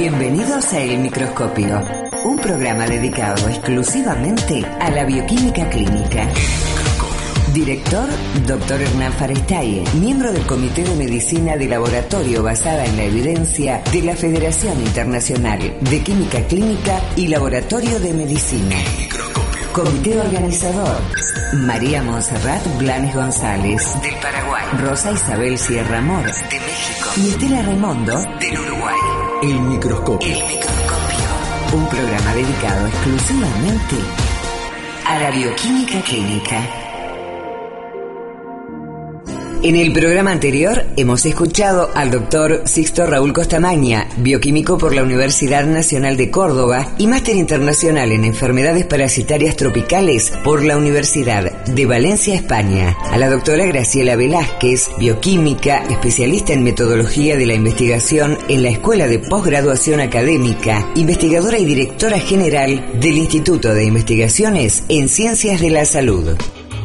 Bienvenidos a El Microscopio, un programa dedicado exclusivamente a la bioquímica clínica. Director, Dr. Hernán Farestaye, miembro del Comité de Medicina de Laboratorio basada en la evidencia de la Federación Internacional de Química Clínica y Laboratorio de Medicina. Comité organizador, María Montserrat Blanes González, del Paraguay, Rosa Isabel Sierra Mor, de México, y Estela Raimondo, del Uruguay. El Microscopio. El Microscopio, un programa dedicado exclusivamente a la bioquímica clínica. En el programa anterior hemos escuchado al doctor Sixto Raúl Costamaña, bioquímico por la Universidad Nacional de Córdoba y máster internacional en enfermedades parasitarias tropicales por la Universidad de Valencia, España. A la doctora Graciela Velázquez, bioquímica, especialista en metodología de la investigación en la Escuela de Posgraduación Académica, investigadora y directora general del Instituto de Investigaciones en Ciencias de la Salud.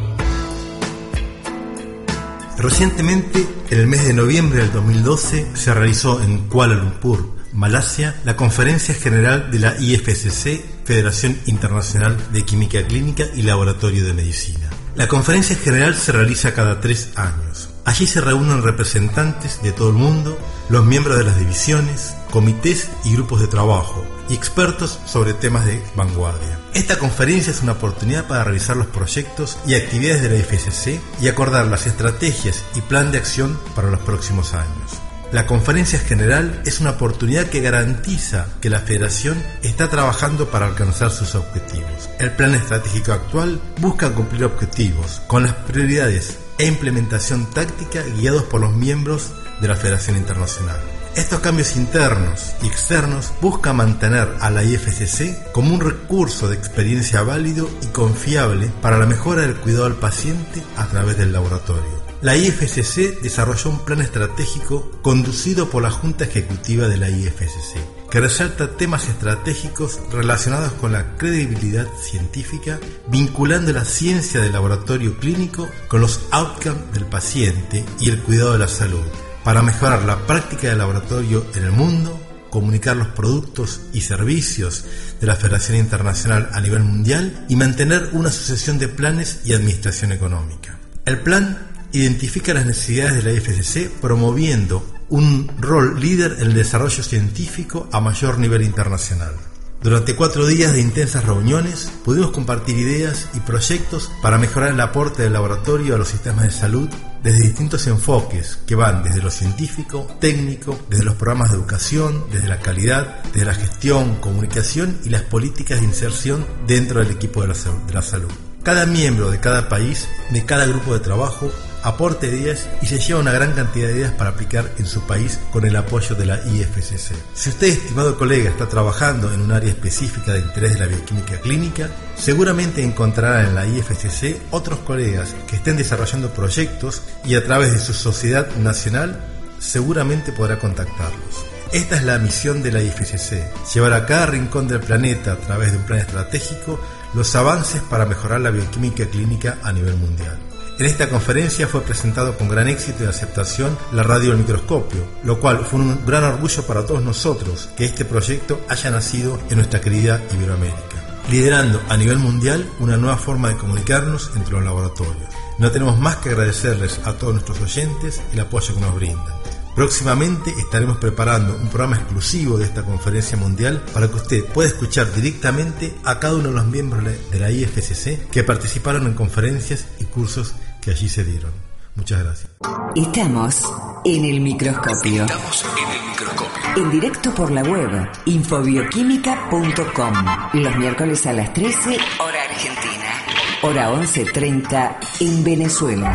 Recientemente, en el mes de noviembre del 2012, se realizó en Kuala Lumpur, Malasia, la Conferencia General de la IFSC, Federación Internacional de Química Clínica y Laboratorio de Medicina. La conferencia general se realiza cada 3 años. Allí se reúnen representantes de todo el mundo, los miembros de las divisiones, comités y grupos de trabajo, y expertos sobre temas de vanguardia. Esta conferencia es una oportunidad para revisar los proyectos y actividades de la IFSC y acordar las estrategias y plan de acción para los próximos años. La conferencia general es una oportunidad que garantiza que la Federación está trabajando para alcanzar sus objetivos. El plan estratégico actual busca cumplir objetivos con las prioridades e implementación táctica guiados por los miembros de la Federación Internacional. Estos cambios internos y externos buscan mantener a la IFSC como un recurso de experiencia válido y confiable para la mejora del cuidado al paciente a través del laboratorio. La IFSC desarrolló un plan estratégico conducido por la Junta Ejecutiva de la IFSC, que resalta temas estratégicos relacionados con la credibilidad científica, vinculando la ciencia del laboratorio clínico con los outcomes del paciente y el cuidado de la salud, para mejorar la práctica del laboratorio en el mundo, comunicar los productos y servicios de la Federación Internacional a nivel mundial y mantener una sucesión de planes y administración económica. El plan identifica las necesidades de la IFSC promoviendo un rol líder en el desarrollo científico a mayor nivel internacional. Durante 4 días de intensas reuniones pudimos compartir ideas y proyectos para mejorar el aporte del laboratorio a los sistemas de salud desde distintos enfoques que van desde lo científico, técnico, desde los programas de educación, desde la calidad, desde la gestión, comunicación y las políticas de inserción dentro del equipo de la salud. Cada miembro de cada país, de cada grupo de trabajo, aporta ideas y se lleva una gran cantidad de ideas para aplicar en su país con el apoyo de la IFSC. Si usted, estimado colega, está trabajando en un área específica de interés de la bioquímica clínica, seguramente encontrará en la IFSC otros colegas que estén desarrollando proyectos y a través de su sociedad nacional seguramente podrá contactarlos. Esta es la misión de la IFSC, llevar a cada rincón del planeta a través de un plan estratégico los avances para mejorar la bioquímica clínica a nivel mundial. En esta conferencia fue presentado con gran éxito y aceptación la radio El Microscopio, lo cual fue un gran orgullo para todos nosotros que este proyecto haya nacido en nuestra querida Iberoamérica, liderando a nivel mundial una nueva forma de comunicarnos entre los laboratorios. No tenemos más que agradecerles a todos nuestros oyentes el apoyo que nos brindan. Próximamente estaremos preparando un programa exclusivo de esta conferencia mundial para que usted pueda escuchar directamente a cada uno de los miembros de la IFSC que participaron en conferencias y cursos que allí se dieron. Muchas gracias. Estamos en El Microscopio. En directo por la web infobioquímica.com. Los miércoles a las 13, hora argentina. Hora 11:30 en Venezuela.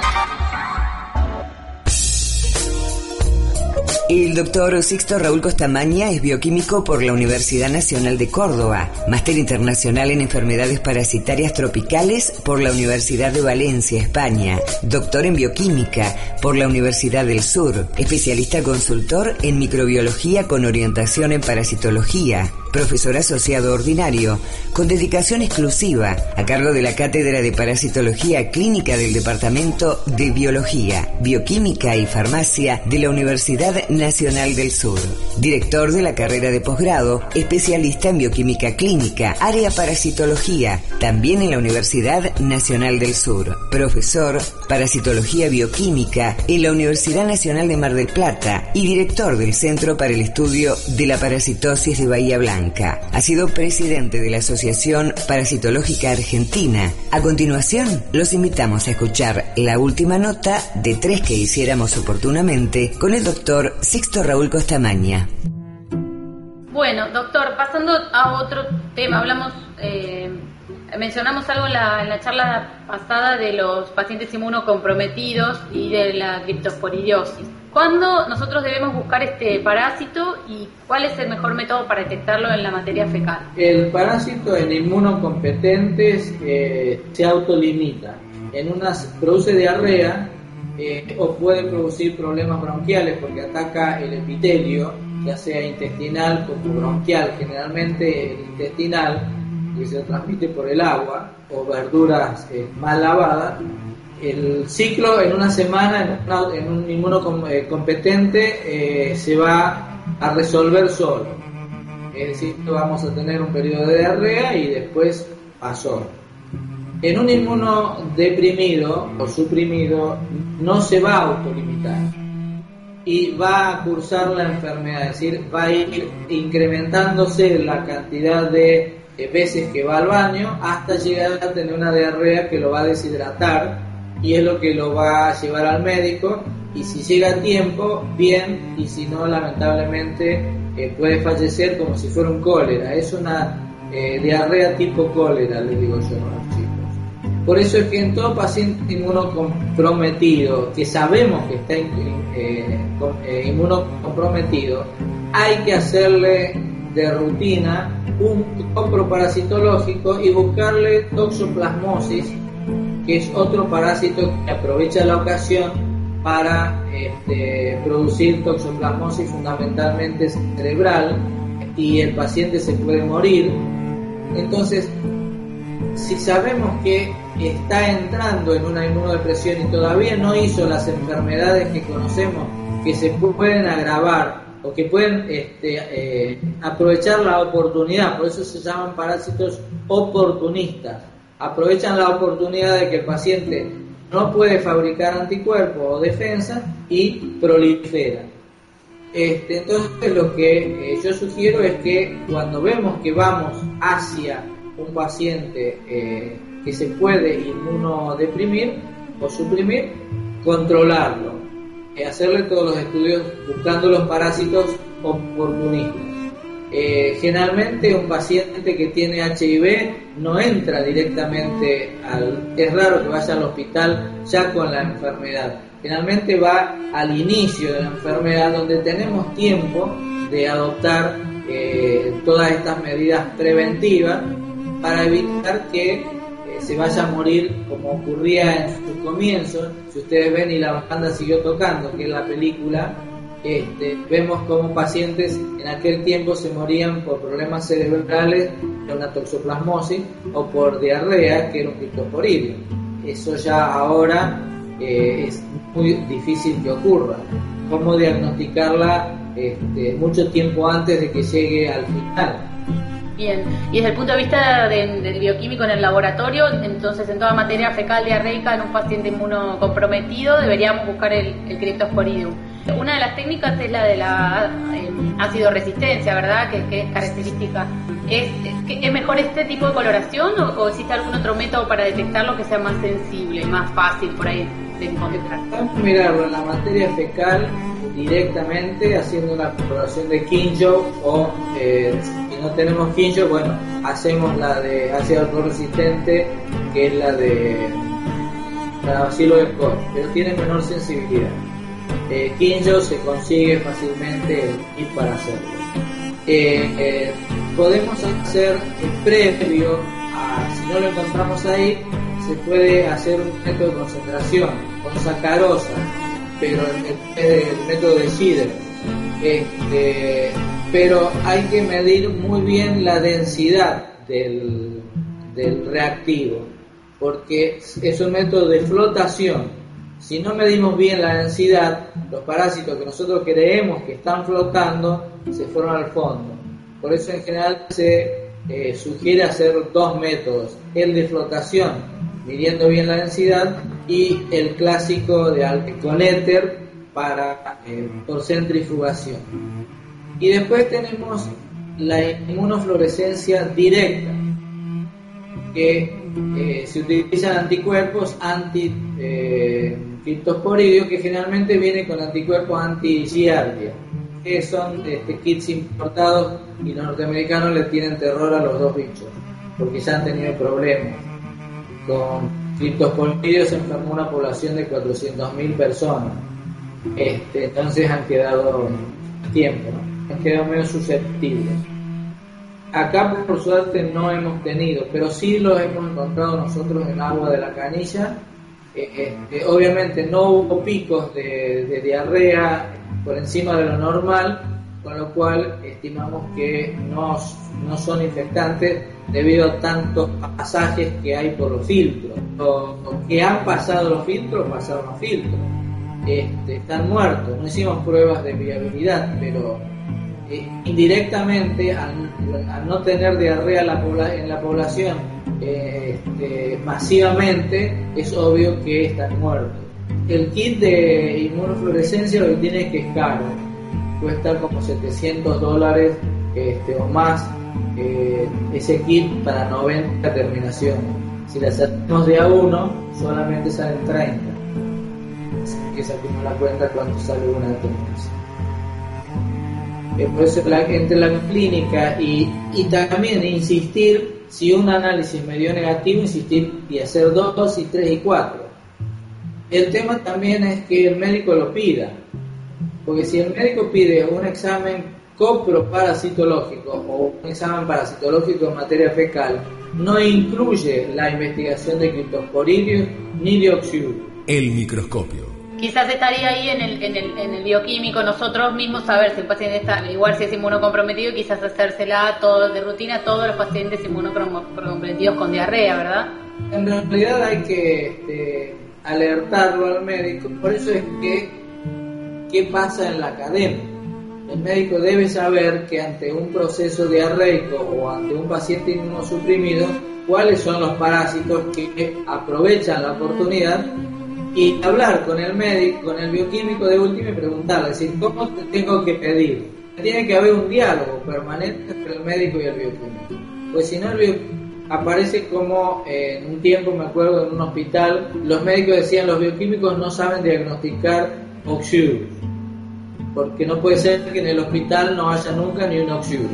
El doctor Sixto Raúl Costamaña es bioquímico por la Universidad Nacional de Córdoba, máster internacional en enfermedades parasitarias tropicales por la Universidad de Valencia, España, doctor en bioquímica por la Universidad del Sur, especialista consultor en microbiología con orientación en parasitología, profesor asociado ordinario, con dedicación exclusiva a cargo de la Cátedra de Parasitología Clínica del Departamento de Biología, Bioquímica y Farmacia de la Universidad Nacional del Sur. Director de la carrera de posgrado, especialista en Bioquímica Clínica, área Parasitología, también en la Universidad Nacional del Sur. Profesor, Parasitología Bioquímica en la Universidad Nacional de Mar del Plata y director del Centro para el Estudio de la Parasitosis de Bahía Blanca. Ha sido presidente de la Asociación Parasitológica Argentina. A continuación, los invitamos a escuchar la última nota de 3 que hiciéramos oportunamente con el doctor Sixto Raúl Costamaña. Bueno, doctor, pasando a otro tema, mencionamos algo en la charla pasada de los pacientes inmunocomprometidos y de la criptosporidiosis. ¿Cuándo nosotros debemos buscar este parásito y cuál es el mejor método para detectarlo en la materia fecal? El parásito en inmunocompetentes se autolimita. Produce diarrea o puede producir problemas bronquiales porque ataca el epitelio, ya sea intestinal como bronquial. Generalmente el intestinal, que se transmite por el agua o verduras mal lavadas. El ciclo en una semana en un inmunocompetente se va a resolver solo. Es decir, vamos a tener un periodo de diarrea y después pasó. En un inmunodeprimido o suprimido no se va a autolimitar y va a cursar la enfermedad, es decir, va a ir incrementándose la cantidad de veces que va al baño hasta llegar a tener una diarrea que lo va a deshidratar y es lo que lo va a llevar al médico, y si llega a tiempo, bien, y si no, lamentablemente puede fallecer como si fuera un cólera. Es una diarrea tipo cólera, les digo yo a los chicos. Por eso es que en todo paciente inmunocomprometido, que sabemos que está inmunocomprometido, hay que hacerle de rutina un coproparasitológico y buscarle toxoplasmosis, que es otro parásito que aprovecha la ocasión para producir toxoplasmosis fundamentalmente cerebral, y el paciente se puede morir. Entonces, si sabemos que está entrando en una inmunodepresión y todavía no hizo las enfermedades que conocemos que se pueden agravar o que pueden aprovechar la oportunidad, por eso se llaman parásitos oportunistas, aprovechan la oportunidad de que el paciente no puede fabricar anticuerpos o defensa y prolifera. Entonces lo que yo sugiero es que cuando vemos que vamos hacia un paciente que se puede inmunodeprimir o suprimir, controlarlo, hacerle todos los estudios buscando los parásitos oportunistas. Generalmente un paciente que tiene HIV no entra directamente es raro que vaya al hospital ya con la enfermedad. Generalmente va al inicio de la enfermedad, donde tenemos tiempo de adoptar todas estas medidas preventivas para evitar que se vaya a morir como ocurría en sus comienzos. Si ustedes ven y la banda siguió tocando, que es la película, vemos como pacientes en aquel tiempo se morían por problemas cerebrales de una toxoplasmosis o por diarrea, que era un criptosporidio. Eso ya ahora es muy difícil que ocurra. ¿Cómo diagnosticarla mucho tiempo antes de que llegue al final? Bien, y desde el punto de vista del bioquímico en el laboratorio, entonces en toda materia fecal diarreica en un paciente inmunocomprometido deberíamos buscar el Cryptosporidium. Una de las técnicas es la de la ácido resistencia, ¿verdad? Que es característica. ¿Es mejor este tipo de coloración o existe algún otro método para detectarlo que sea más sensible, más fácil por ahí de encontrar? Vamos a mirarlo en la materia fecal directamente haciendo una coloración de Kinjo o si no tenemos Kinjo, bueno, hacemos la de ácido resistente, que es la de bacilo de Koch, pero tiene menor sensibilidad. Kinjo se consigue fácilmente el kit para hacerlo. Podemos hacer previo si no lo encontramos ahí, se puede hacer un método de concentración con sacarosa, pero el método de Schieder. pero hay que medir muy bien la densidad del reactivo, porque es un método de flotación. Si no medimos bien la densidad, los parásitos que nosotros creemos que están flotando se fueron al fondo. Por eso en general se sugiere hacer dos métodos: el de flotación, midiendo bien la densidad, y el clásico con éter por centrifugación. Y después tenemos la inmunofluorescencia directa, que se utilizan anticuerpos anti-criptosporidios, que generalmente viene con anticuerpos anti-giardia, que son kits importados, y los norteamericanos le tienen terror a los dos bichos porque ya han tenido problemas con criptosporidios. Se enfermó una población de 400.000 personas, entonces han quedado tiempo, ¿no? Han quedado medio susceptibles. Acá por suerte no hemos tenido, pero sí los hemos encontrado nosotros en agua de la canilla. Obviamente no hubo picos de diarrea por encima de lo normal, con lo cual estimamos que no son infectantes debido a tantos pasajes que hay por los filtros. Los que han pasado los filtros pasaron los filtros. Están muertos. No hicimos pruebas de viabilidad, pero indirectamente, al no tener diarrea en la población masivamente, es obvio que están muertos. El kit de inmunofluorescencia lo que tiene es que es caro, cuesta como $700 o más, ese kit para 90 terminaciones. Si la hacemos de a uno, solamente salen 30. Así que saquemos la cuenta cuánto sale una determinación. Por eso entre la clínica y también insistir, si un análisis me dio negativo, insistir y hacer 2 y 3 y 4. El tema también es que el médico lo pida, porque si el médico pide un examen coproparasitológico o un examen parasitológico en materia fecal, no incluye la investigación de criptosporidios ni de oxiuro. El microscopio. Quizás estaría ahí en el bioquímico nosotros mismos saber si un paciente está, igual si es inmunocomprometido, quizás hacérsela todo de rutina a todos los pacientes inmunocomprometidos con diarrea, ¿verdad? En realidad hay que alertarlo al médico. Por eso es que, ¿qué pasa en la academia? El médico debe saber que ante un proceso diarreico o ante un paciente inmunosuprimido, cuáles son los parásitos que aprovechan la oportunidad, y hablar con el médico, con el bioquímico de última, y preguntarle, decir, ¿cómo te tengo que pedir? Tiene que haber un diálogo permanente entre el médico y el bioquímico, pues si no aparece como en un tiempo, me acuerdo, en un hospital, los médicos decían, los bioquímicos no saben diagnosticar oxiurus, porque no puede ser que en el hospital no haya nunca ni un oxiurus.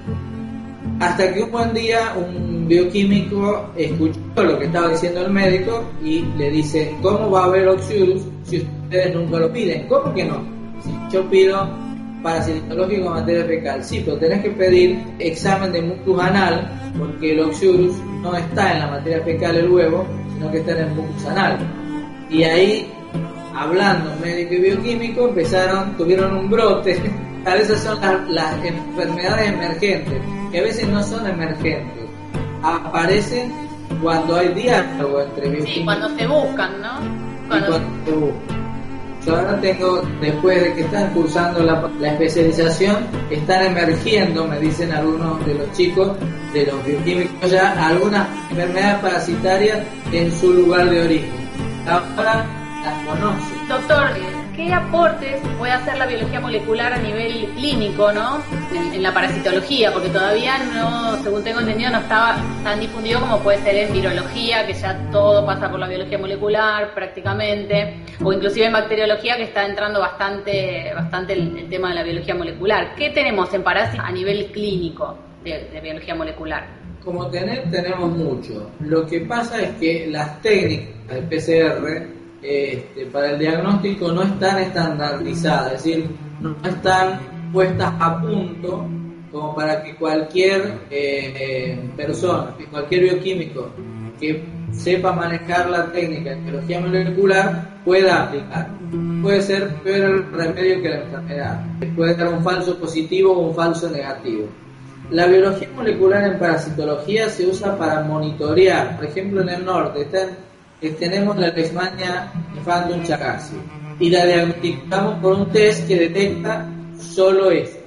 Hasta que un buen día un bioquímico escuchó lo que estaba diciendo el médico y le dice, ¿cómo va a haber oxiurus si ustedes nunca lo piden? ¿Cómo que no? Si yo pido parasitológico en materia fecal, sí, pero tenés que pedir examen de mucus anal, porque el oxiurus no está en la materia fecal, el huevo, sino que está en el mucus anal. Y ahí, hablando médico y bioquímico, tuvieron un brote. A veces son las enfermedades emergentes, que a veces no son emergentes, aparecen cuando hay diálogo entre bioquímicos. Sí, cuando se buscan, ¿no? Cuando se buscan. Yo ahora después de que están cursando la especialización, están emergiendo, me dicen algunos de los chicos, de los bioquímicos ya, algunas enfermedades parasitarias en su lugar de origen. Ahora las conocen. Doctor, ¿qué aportes puede hacer la biología molecular a nivel clínico, ¿no? En la parasitología, porque todavía no, según tengo entendido, no estaba tan difundido como puede ser en virología, que ya todo pasa por la biología molecular prácticamente, o inclusive en bacteriología, que está entrando bastante el tema de la biología molecular. ¿Qué tenemos en parásitos a nivel clínico de biología molecular? Como tenemos mucho. Lo que pasa es que las técnicas del PCR para el diagnóstico no están estandarizadas, es decir, no están puestas a punto como para que cualquier persona, cualquier bioquímico que sepa manejar la técnica de biología molecular pueda aplicar. Puede ser peor el remedio que la enfermedad, puede dar un falso positivo o un falso negativo. La biología molecular en parasitología se usa para monitorear. Por ejemplo, en el norte tenemos la Leishmania infantum chagasi y la diagnosticamos por un test que detecta solo esta.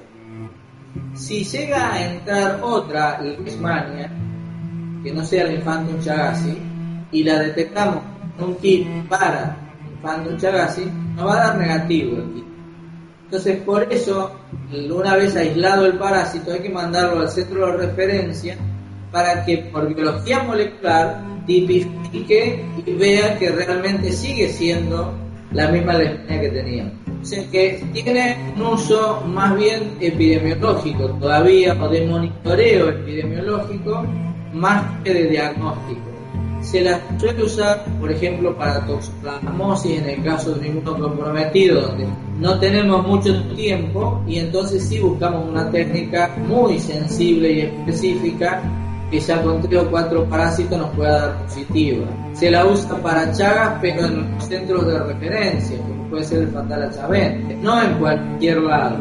Si llega a entrar otra Leishmania que no sea la infantum chagasi y la detectamos con un kit para infantum chagasi, nos va a dar negativo el kit. Entonces, por eso, una vez aislado el parásito, hay que mandarlo al centro de referencia para que por biología molecular tipifique y vea que realmente sigue siendo la misma leishmania que teníamos. O sea que tiene un uso más bien epidemiológico todavía, o de monitoreo epidemiológico, más que de diagnóstico. Se las suele usar, por ejemplo, para toxoplasmosis en el caso de un inmunocomprometido, donde no tenemos mucho tiempo y entonces sí buscamos una técnica muy sensible y específica que ya con 3 o 4 parásitos nos pueda dar positiva. Se la usa para Chagas, pero en los centros de referencia, como puede ser el Fatala-Chavente, no en cualquier lado.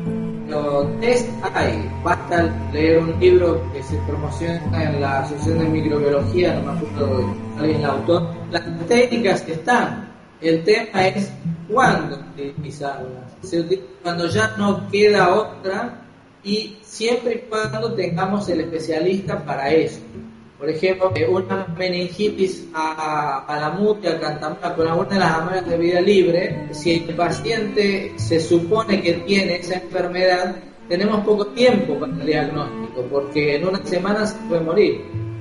Los test hay, basta leer un libro que se promociona en la Asociación de Microbiología, no me acuerdo el autor. Las técnicas están, el tema es cuándo utilizarlas. Se utiliza cuando ya no queda otra y siempre y cuando tengamos el especialista para eso. Por ejemplo, una meningitis a la mutia, cantamura, con alguna de las amenazas de vida libre, si el paciente se supone que tiene esa enfermedad, tenemos poco tiempo para el diagnóstico, porque en una semana se puede morir,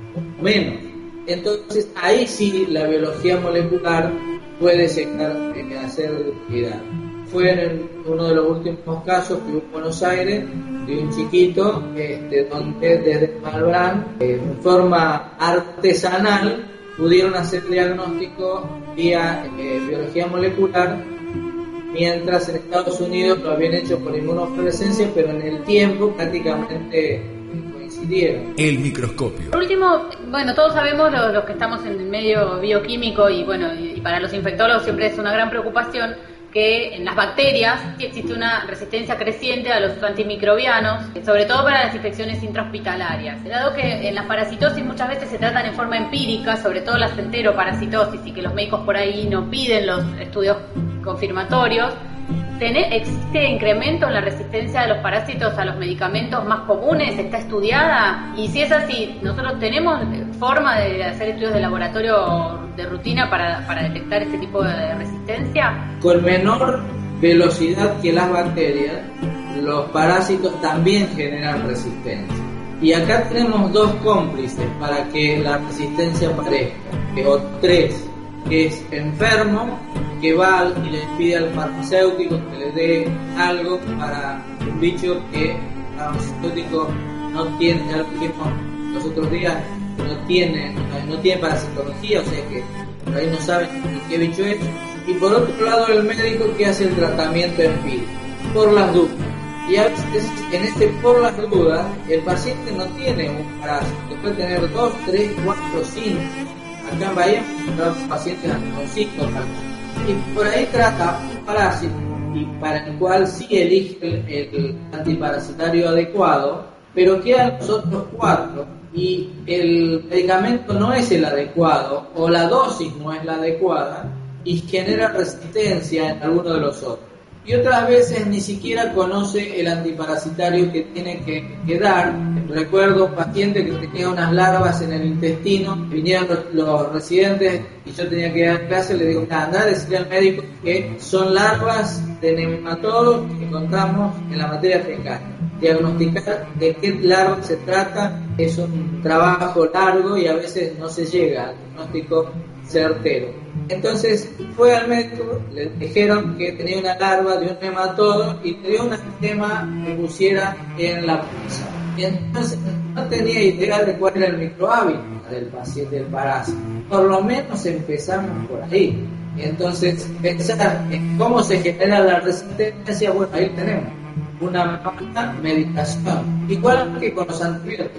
o menos. Entonces, ahí sí la biología molecular puede hacer de utilidad. Fue en uno de los últimos casos que hubo en Buenos Aires, de un chiquito, donde desde Malbrán, en forma artesanal, pudieron hacer diagnóstico vía biología molecular, mientras en Estados Unidos lo habían hecho por inmunofluorescencia, pero en el tiempo prácticamente coincidieron. El microscopio. Por último, bueno, todos sabemos los que estamos en el medio bioquímico y bueno, y para los infectólogos siempre es una gran preocupación que en las bacterias sí existe una resistencia creciente a los antimicrobianos, sobre todo para las infecciones intrahospitalarias. Dado que en la parasitosis muchas veces se tratan en forma empírica, sobre todo las enteroparasitosis, y que los médicos por ahí no piden los estudios confirmatorios, ¿existe incremento en la resistencia de los parásitos a los medicamentos más comunes? ¿Está estudiada? Y si es así, ¿nosotros tenemos forma de hacer estudios de laboratorio de rutina para detectar este tipo de resistencia? Con menor velocidad que las bacterias, los parásitos también generan resistencia. Y acá tenemos 2 cómplices para que la resistencia aparezca, o 3, que es enfermo, que va y le pide al farmacéutico que le dé algo para un bicho que el farmacéutico no tiene, ya lo dijimos los otros días, no tiene parasitología, o sea que por ahí no saben qué bicho es. Y por otro lado el médico que hace el tratamiento empírico, por las dudas. Y a veces en por las dudas el paciente no tiene un parásito, puede tener 2, 3, 4, 5. Acá en Bahía los pacientes con 5 parásitos. Y por ahí trata un parásito y para el cual sí elige el antiparasitario adecuado, pero quedan los otros 4 y el medicamento no es el adecuado o la dosis no es la adecuada y genera resistencia en alguno de los otros. Y otras veces ni siquiera conoce el antiparasitario que tiene que dar. Recuerdo un paciente que tenía unas larvas en el intestino, vinieron los residentes y yo tenía que dar clase, le digo, anda a decirle al médico que son larvas de nematodos que encontramos en la materia fecal. Diagnosticar de qué larva se trata es un trabajo largo y a veces no se llega al diagnóstico certero. Entonces fue al médico, le dijeron que tenía una larva de un nematodo y le dio un esquema que pusiera en la panza. Y entonces no tenía idea de cuál era el microhábitat del paciente, del parásito. Por lo menos empezamos por ahí. Y entonces pensar en cómo se genera la resistencia, bueno, ahí tenemos una medicación, igual que con los antibióticos.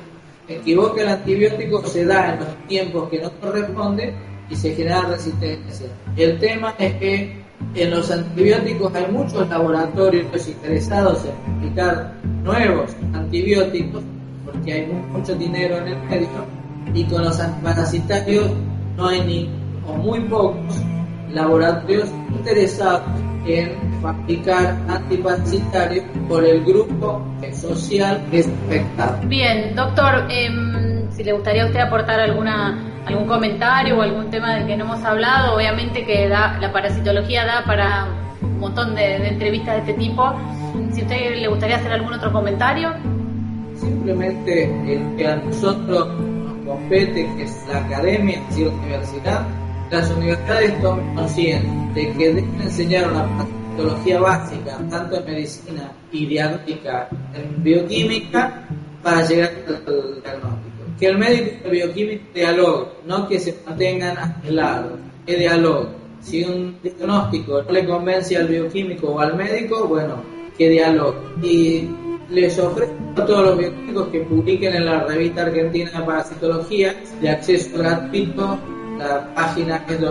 se equivoca el antibiótico, se da en los tiempos que no corresponde y se genera resistencia. El tema es que en los antibióticos hay muchos laboratorios interesados en aplicar nuevos antibióticos porque hay mucho dinero en el medio, y con los antiparasitarios no hay ni o muy pocos laboratorios interesados en fabricar antiparasitarios por el grupo social que es afectado. Bien, doctor, si le gustaría a usted aportar algún comentario o algún tema del que no hemos hablado, obviamente que la parasitología da para un montón de entrevistas de este tipo. Si a usted le gustaría hacer algún otro comentario. Simplemente el que a nosotros nos compete, que es la academia, es decir, la universidad, las universidades toman conciencia de que deben enseñar una parasitología básica, tanto en medicina y diagnóstica, en bioquímica, para llegar al diagnóstico. Que el médico y el bioquímico dialoguen, no que se mantengan aislados, que dialoguen. Si un diagnóstico no le convence al bioquímico o al médico, bueno, que dialoguen. Y les ofrezco a todos los bioquímicos que publiquen en la revista argentina de parasitología, de acceso gratuito. La página es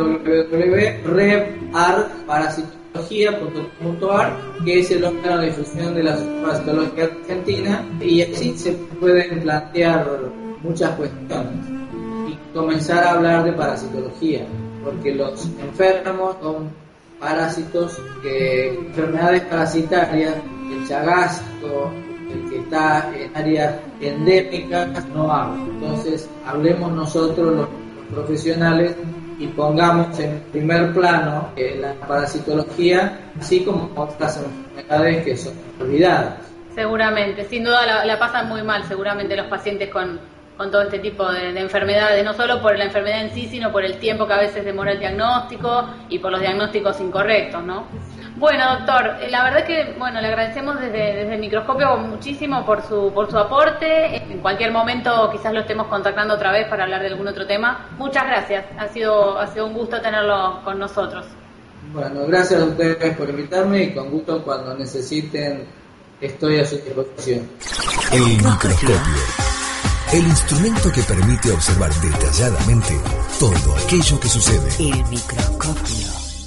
www.reparasitología.com.ar, que es el órgano de difusión de la parasitología argentina, y así se pueden plantear muchas cuestiones y comenzar a hablar de parasitología, porque los enfermos son parásitos, enfermedades parasitarias, el chagasco, el que está en áreas endémicas, no habla. Entonces hablemos nosotros los profesionales y pongamos en primer plano la parasitología, así como otras enfermedades que son olvidadas. Seguramente, sin duda la pasan muy mal seguramente los pacientes con todo este tipo de enfermedades, no solo por la enfermedad en sí, sino por el tiempo que a veces demora el diagnóstico y por los diagnósticos incorrectos, ¿no? Bueno, doctor, la verdad que le agradecemos desde el microscopio muchísimo por su aporte. En cualquier momento quizás lo estemos contactando otra vez para hablar de algún otro tema. Muchas gracias, ha sido un gusto tenerlo con nosotros. Bueno, gracias a ustedes por invitarme y con gusto cuando necesiten estoy a su disposición. El microscopio, el instrumento que permite observar detalladamente todo aquello que sucede. El microscopio.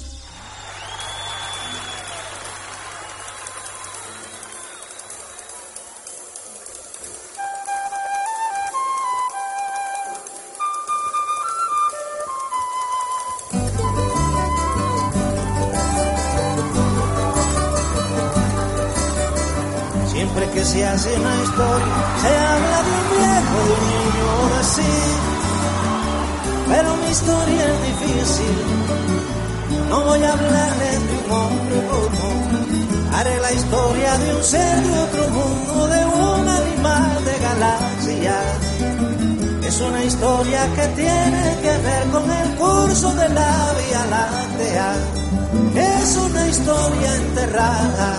Siempre que se hace una historia, se habla de un viejo, de un niño así. Pero mi historia es difícil, no voy a hablarles de un hombre común. Haré la historia de un ser de otro mundo, de un animal de galaxia. Es una historia que tiene que ver con el curso de la Vía Láctea. Es una historia enterrada.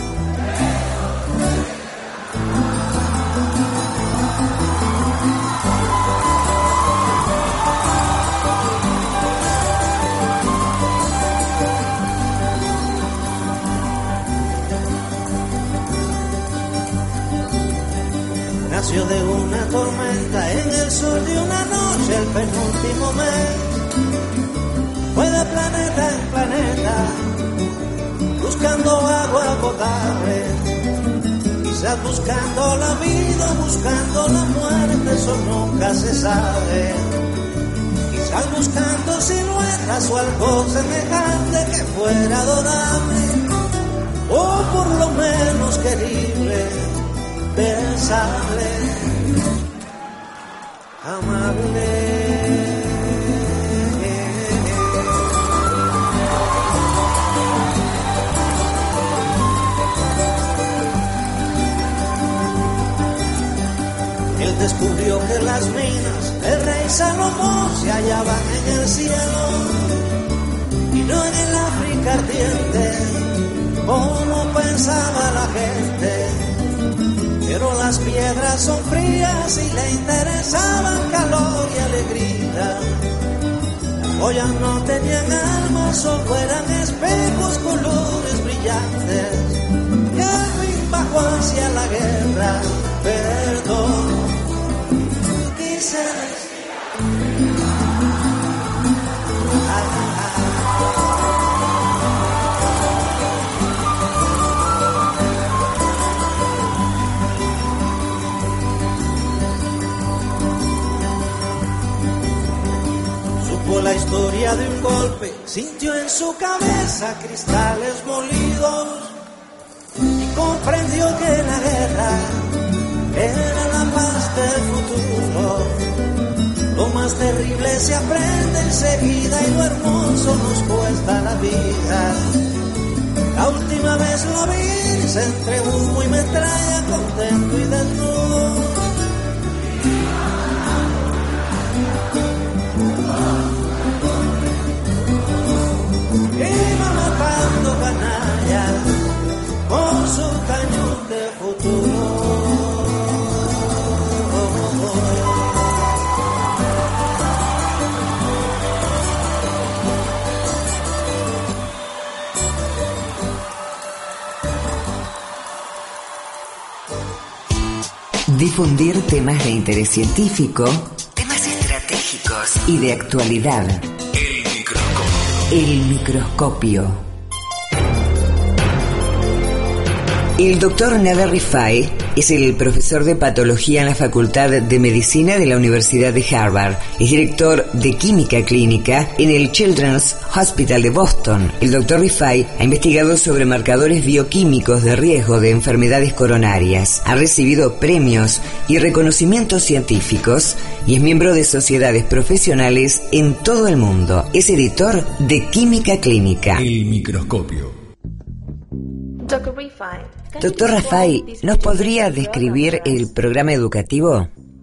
Nació de una tormenta en el sur de una noche, el penúltimo mes. Fue de planeta en planeta, buscando agua potable. Quizás buscando la vida, buscando la muerte, eso nunca se sabe. Quizás buscando siluetas o algo semejante que fuera adorable, o por lo menos querible, pensable, amable. Él descubrió que las minas del rey Salomón se hallaban en el cielo y no en el África ardiente, como pensaba la gente. Pero las piedras son frías y le interesaban calor y alegría. Las joyas no tenían alma, solo eran espejos, colores brillantes. Que al fin bajó hacia la guerra, perdón, dices. Supo la historia de un golpe, sintió en su cabeza cristales molidos y comprendió que la guerra era la paz del futuro. Lo más terrible se aprende enseguida y lo hermoso nos cuesta la vida. La última vez lo vi entre humo y metralla, contento y desnudo. Iba matando canallas con su cañón de futuro. Difundir temas de interés científico, temas estratégicos y de actualidad. El microscopio. El doctor Nader Rifai es el profesor de patología en la Facultad de Medicina de la Universidad de Harvard. Es director de química clínica en el Children's Hospital de Boston. El doctor Rifai ha investigado sobre marcadores bioquímicos de riesgo de enfermedades coronarias. Ha recibido premios y reconocimientos científicos y es miembro de sociedades profesionales en todo el mundo. Es editor de Química Clínica. El microscopio. Doctor Rifai, ¿nos podría describir el programa educativo?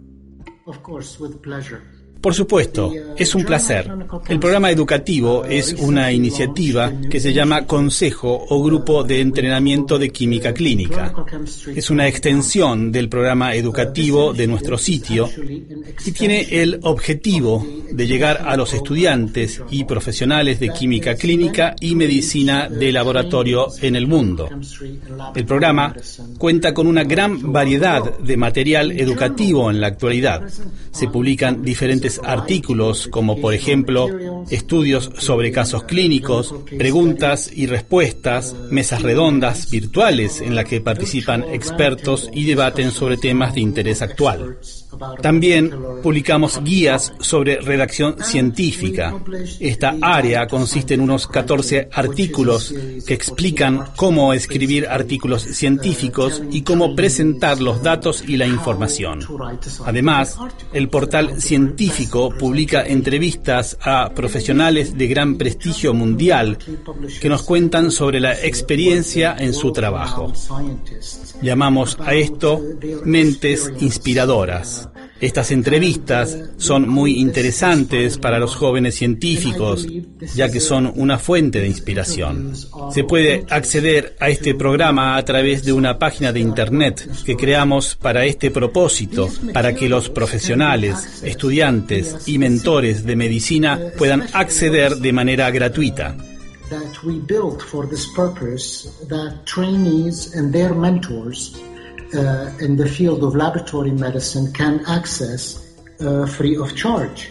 Por supuesto, es un placer. El programa educativo es una iniciativa que se llama Consejo o Grupo de Entrenamiento de Química Clínica. Es una extensión del programa educativo de nuestro sitio y tiene el objetivo de llegar a los estudiantes y profesionales de química clínica y medicina de laboratorio en el mundo. El programa cuenta con una gran variedad de material educativo en la actualidad. Se publican diferentes artículos como, por ejemplo, estudios sobre casos clínicos, preguntas y respuestas, mesas redondas virtuales en las que participan expertos y debaten sobre temas de interés actual. También publicamos guías sobre redacción científica. Esta área consiste en unos 14 artículos que explican cómo escribir artículos científicos y cómo presentar los datos y la información. Además, el portal científico publica entrevistas a profesionales de gran prestigio mundial que nos cuentan sobre la experiencia en su trabajo. Llamamos a esto mentes inspiradoras. Estas entrevistas son muy interesantes para los jóvenes científicos, ya que son una fuente de inspiración. Se puede acceder a este programa a través de una página de internet que creamos para este propósito, para que los profesionales, estudiantes y mentores de medicina puedan acceder de manera gratuita. That we built for this purpose, that trainees and their mentors in the field of laboratory medicine can access free of charge.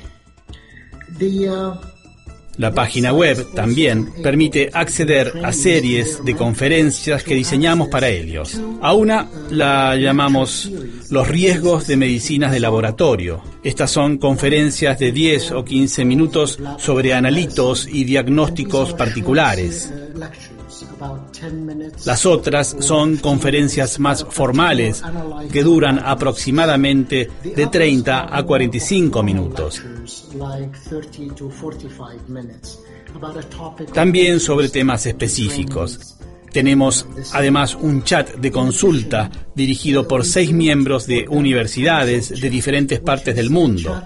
La página web también permite acceder a series de conferencias que diseñamos para ellos. A una la llamamos Los riesgos de medicinas de laboratorio. Estas son conferencias de 10 o 15 minutos sobre analitos y diagnósticos particulares. Las otras son conferencias más formales que duran aproximadamente de 30 a 45 minutos. También sobre temas específicos. Tenemos además un chat de consulta dirigido por 6 miembros de universidades de diferentes partes del mundo.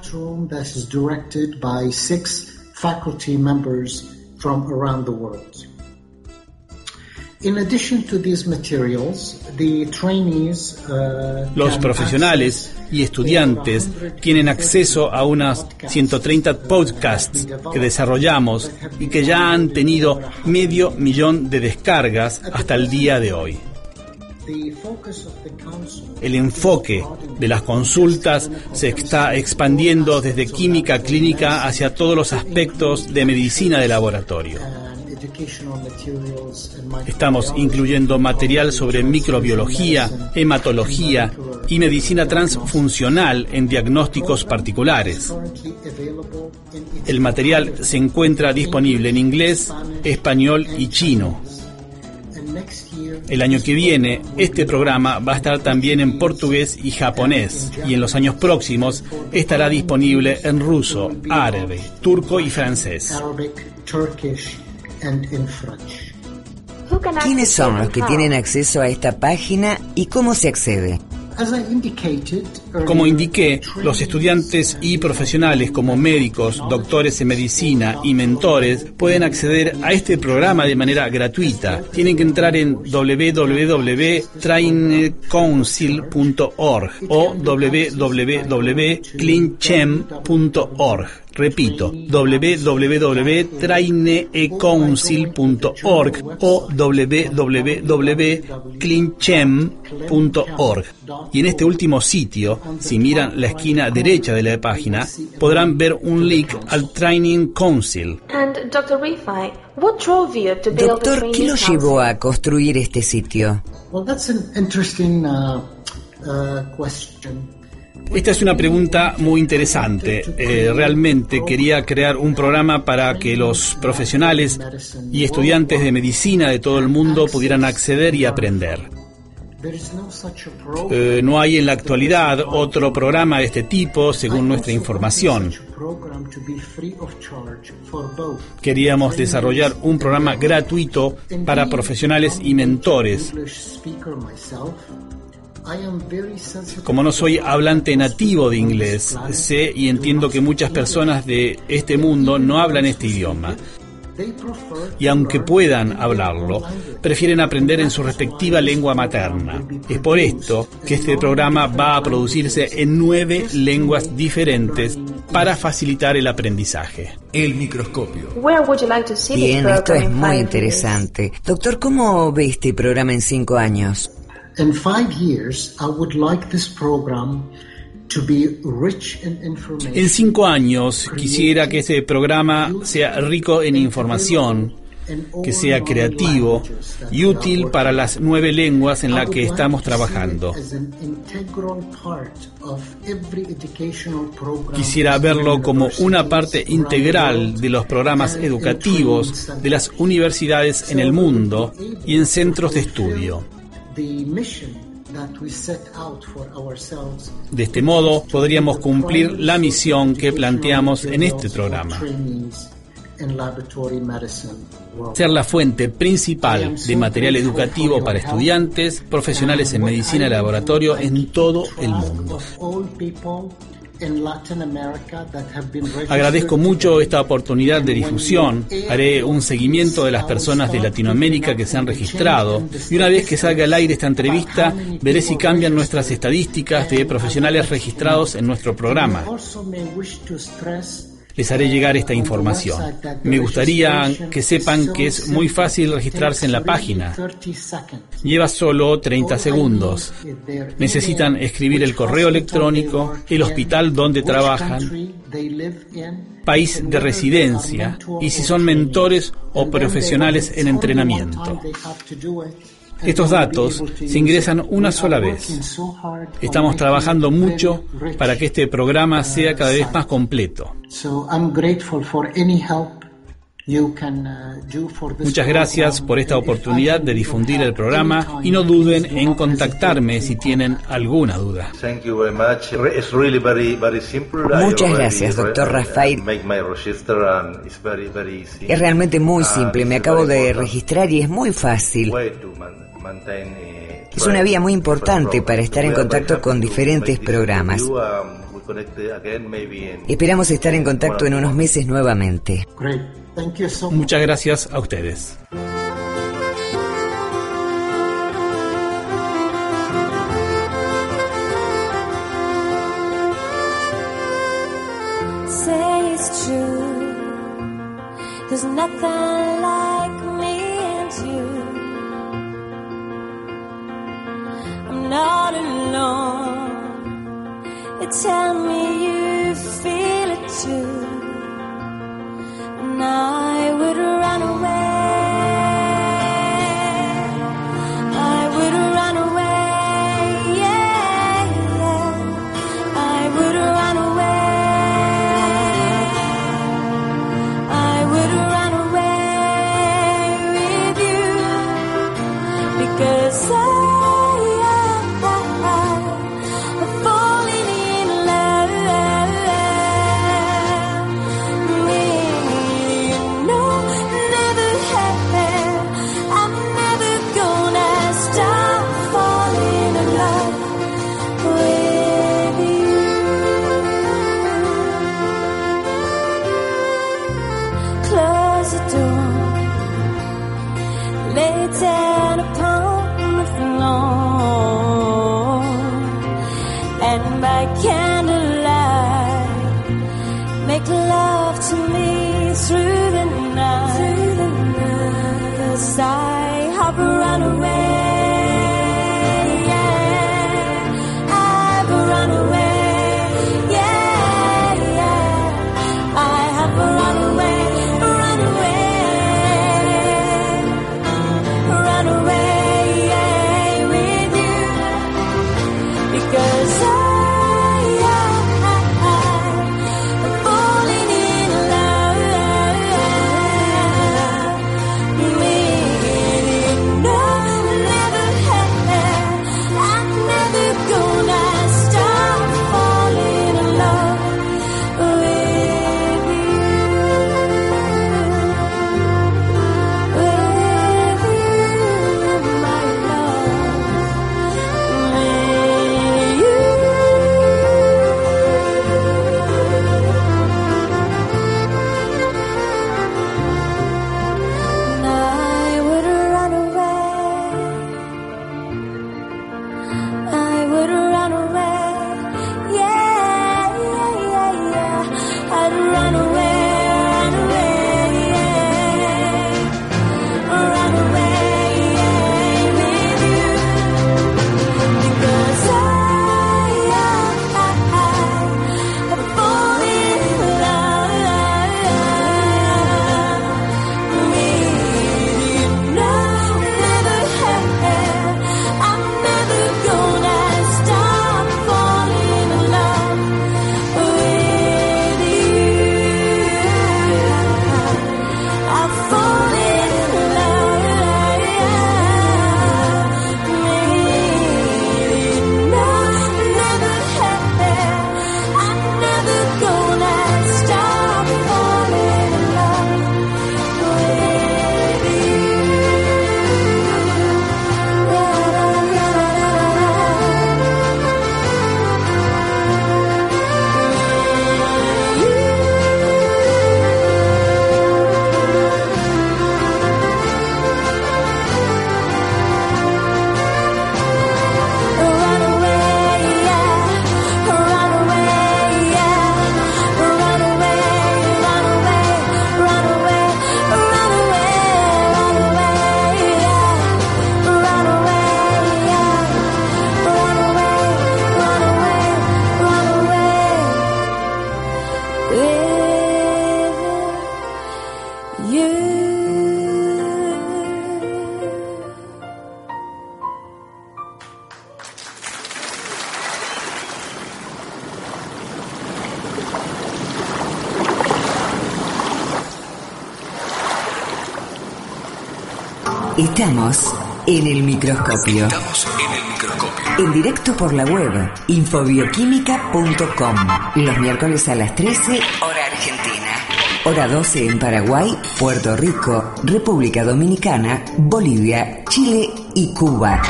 Los profesionales y estudiantes tienen acceso a unas 130 podcasts que desarrollamos y que ya han tenido 500,000 de descargas hasta el día de hoy. El enfoque de las consultas se está expandiendo desde química clínica hacia todos los aspectos de medicina de laboratorio. Estamos incluyendo material sobre microbiología, hematología y medicina transfuncional en diagnósticos particulares. El material se encuentra disponible en inglés, español y chino. El año que viene, este programa va a estar también en portugués y japonés, y en los años próximos estará disponible en ruso, árabe, turco y francés. ¿Quiénes son los que tienen acceso a esta página y cómo se accede? Como indiqué, los estudiantes y profesionales como médicos, doctores en medicina y mentores pueden acceder a este programa de manera gratuita. Tienen que entrar en www.trainecouncil.org o www.clinchem.org. Repito, www.trainecouncil.org o www.clinchem.org. Y en este último sitio, si miran la esquina derecha de la página, podrán ver un link al Training Council. Doctor, ¿qué lo llevó a construir este sitio? Esta es una pregunta muy interesante. Realmente quería crear un programa para que los profesionales y estudiantes de medicina de todo el mundo pudieran acceder y aprender. No hay en la actualidad otro programa de este tipo, según nuestra información. Queríamos desarrollar un programa gratuito para profesionales y mentores. Como no soy hablante nativo de inglés, sé y entiendo que muchas personas de este mundo no hablan este idioma. Y aunque puedan hablarlo, prefieren aprender en su respectiva lengua materna. Es por esto que este programa va a producirse en 9 lenguas diferentes para facilitar el aprendizaje. El microscopio. Bien, esto es muy interesante. Doctor, ¿cómo ve este programa en 5 años? In 5 years, I would like this program to be rich in information. En 5 años quisiera que este programa sea rico en información, que sea creativo y útil para las 9 lenguas en las que estamos trabajando. Quisiera verlo como una parte integral de los programas educativos de las universidades en el mundo y en centros de estudio. De este modo, podríamos cumplir la misión que planteamos en este programa: ser la fuente principal de material educativo para estudiantes, profesionales en medicina y laboratorio en todo el mundo. Agradezco mucho esta oportunidad de difusión. Haré un seguimiento de las personas de Latinoamérica que se han registrado y una vez que salga al aire esta entrevista, veré si cambian nuestras estadísticas de profesionales registrados en nuestro programa. Les haré llegar esta información. Me gustaría que sepan que es muy fácil registrarse en la página. Lleva solo 30 segundos. Necesitan escribir el correo electrónico, el hospital donde trabajan, país de residencia y si son mentores o profesionales en entrenamiento. Estos datos se ingresan una sola vez. Estamos trabajando mucho para que este programa sea cada vez más completo. Muchas gracias por esta oportunidad de difundir el programa y no duden en contactarme si tienen alguna duda. Muchas gracias, doctor Rafael. Es realmente muy simple. Me acabo de registrar y es muy fácil. Es una vía muy importante para estar en contacto con diferentes programas. Esperamos estar en contacto en unos meses nuevamente. Muchas gracias a ustedes. Say it's true. There's nothing like me and you. too. And I would run away. I would run away. Yeah, yeah. I would run away. I would run away with you because I'm falling in love. No, never have. I'm never gonna stop falling in love with you. Close the door, lay down upon the floor, and by candlelight make love to me through the night. 'Cause I have run away. Yeah, I've run away. Yeah, yeah, I have run away, run away, run away, yeah, with you because I'm falling in love with you. No, never have. I'm never gonna stop falling in love with you. With you, my love. With you. And I would run away. I would run away. Yeah, yeah, yeah, yeah. I'd run away, yeah. Run away, yeah, with you. Because I'm falling in love with you. No, never have. I'm never gonna stop falling in love with you. I'm falling in love with you. No, never have. I'm never gonna stop falling in love with you. Run away, yeah. Run away, yeah. Run away, run away, run away, run away, run away, yeah. Run away, yeah. Run away, run away, run away with you. Estamos en el microscopio. En directo por la web infobioquímica.com. Los miércoles a las 13, hora argentina. Hora 12 en Paraguay, Puerto Rico, República Dominicana, Bolivia, Chile y Cuba.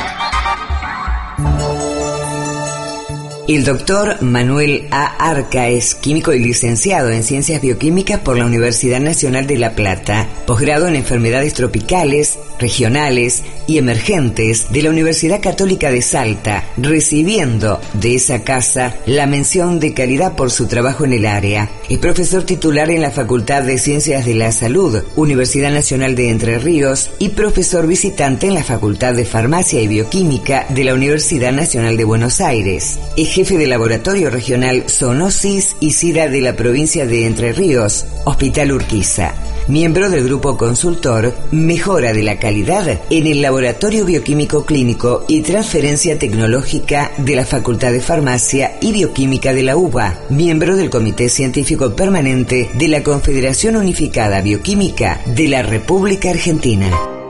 El doctor Manuel A. Arca es químico y licenciado en Ciencias Bioquímicas por la Universidad Nacional de La Plata, posgrado en Enfermedades Tropicales, Regionales y Emergentes de la Universidad Católica de Salta, recibiendo de esa casa la mención de calidad por su trabajo en el área. Es profesor titular en la Facultad de Ciencias de la Salud, Universidad Nacional de Entre Ríos, y profesor visitante en la Facultad de Farmacia y Bioquímica de la Universidad Nacional de Buenos Aires. Ejerce jefe de laboratorio regional Zoonosis y SIDA de la provincia de Entre Ríos, Hospital Urquiza. Miembro del grupo consultor Mejora de la Calidad en el Laboratorio Bioquímico Clínico y Transferencia Tecnológica de la Facultad de Farmacia y Bioquímica de la UBA. Miembro del Comité Científico Permanente de la Confederación Unificada Bioquímica de la República Argentina.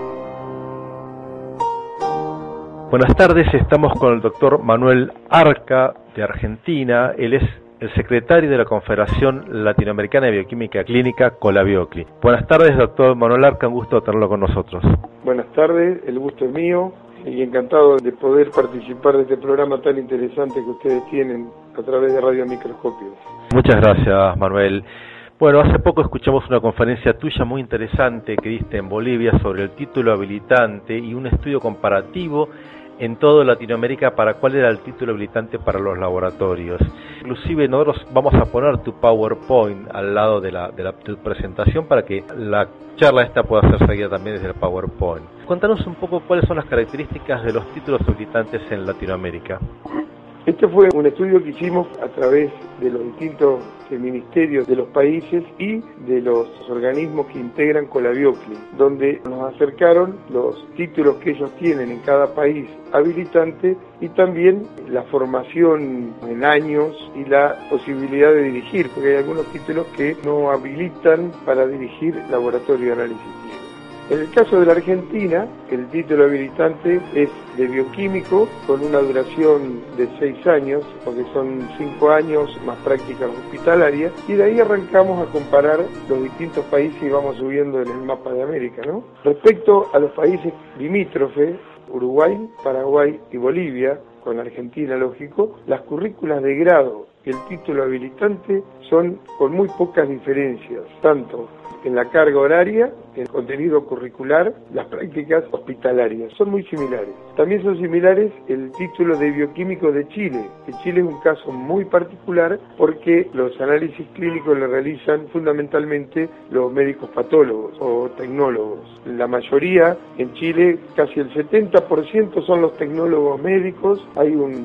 Buenas tardes, estamos con el doctor Manuel Arca de Argentina. Él es el secretario de la Confederación Latinoamericana de Bioquímica Clínica, Colabiocli. Buenas tardes, doctor Manuel Arca, un gusto tenerlo con nosotros. Buenas tardes, el gusto es mío y encantado de poder participar de este programa tan interesante que ustedes tienen a través de Radio Microscopios. Muchas gracias, Manuel. Bueno, hace poco escuchamos una conferencia tuya muy interesante que diste en Bolivia sobre el título habilitante y un estudio comparativo en toda Latinoamérica para cuál era el título habilitante para los laboratorios. Inclusive nosotros vamos a poner tu PowerPoint al lado de tu presentación para que la charla esta pueda ser seguida también desde el PowerPoint. Cuéntanos un poco cuáles son las características de los títulos habilitantes en Latinoamérica. Este fue un estudio que hicimos a través de los distintos ministerios de los países y de los organismos que integran Colabiocli, donde nos acercaron los títulos que ellos tienen en cada país habilitante y también la formación en años y la posibilidad de dirigir, porque hay algunos títulos que no habilitan para dirigir laboratorio de análisis clínico. En el caso de la Argentina, el título habilitante es de bioquímico con una duración de 6 años, porque son 5 años más prácticas hospitalarias, y de ahí arrancamos a comparar los distintos países y vamos subiendo en el mapa de América, ¿no? Respecto a los países limítrofes, Uruguay, Paraguay y Bolivia, con Argentina lógico, las currículas de grado y el título habilitante son con muy pocas diferencias, tanto en la carga horaria, en el contenido curricular, las prácticas hospitalarias, son muy similares. También son similares el título de bioquímico de Chile, que Chile es un caso muy particular porque los análisis clínicos lo realizan fundamentalmente los médicos patólogos o tecnólogos. La mayoría en Chile, casi el 70% son los tecnólogos médicos, hay un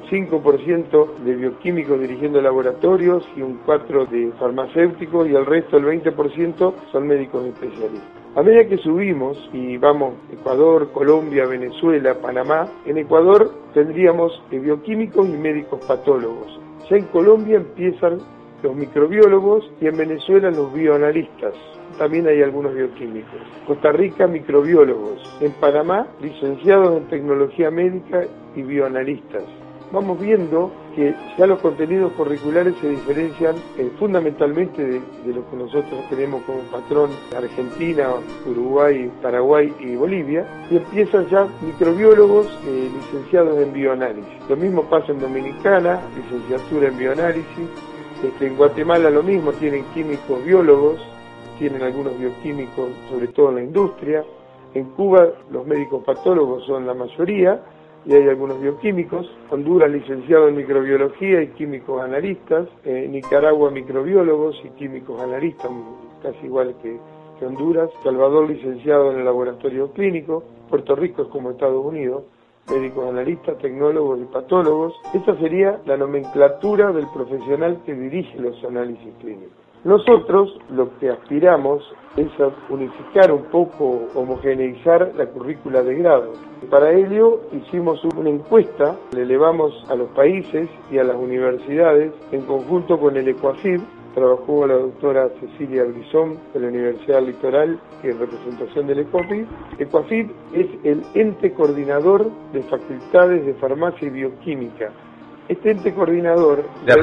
5% de bioquímicos dirigiendo laboratorios y un 4% de farmacéuticos y el resto, el 20%, son médicos especialistas. A medida que subimos y vamos Ecuador, Colombia, Venezuela, Panamá, en Ecuador tendríamos bioquímicos y médicos patólogos. Ya en Colombia empiezan los microbiólogos y en Venezuela los bioanalistas. También hay algunos bioquímicos. Costa Rica, microbiólogos. En Panamá, licenciados en tecnología médica y bioanalistas. Vamos viendo que ya los contenidos curriculares se diferencian fundamentalmente de lo que nosotros tenemos como patrón Argentina, Uruguay, Paraguay y Bolivia, y empiezan ya microbiólogos licenciados en bioanálisis. Lo mismo pasa en Dominicana, licenciatura en bioanálisis. En Guatemala lo mismo, tienen químicos biólogos, tienen algunos bioquímicos, sobre todo en la industria. En Cuba los médicos patólogos son la mayoría, y hay algunos bioquímicos. Honduras, licenciado en microbiología y químicos analistas. Nicaragua, microbiólogos y químicos analistas, casi igual que Honduras. Salvador, licenciado en el laboratorio clínico. Puerto Rico es como Estados Unidos, médicos analistas, tecnólogos y patólogos. Esta sería la nomenclatura del profesional que dirige los análisis clínicos. Nosotros lo que aspiramos es a unificar un poco, homogeneizar la currícula de grado. Para ello hicimos una encuesta, le elevamos a los países y a las universidades en conjunto con el ECOAFIB. Trabajó la doctora Cecilia Brizón de la Universidad Litoral en representación del ECOAFIB. ECOAFIB es el ente coordinador de facultades de farmacia y bioquímica. Este ente coordinador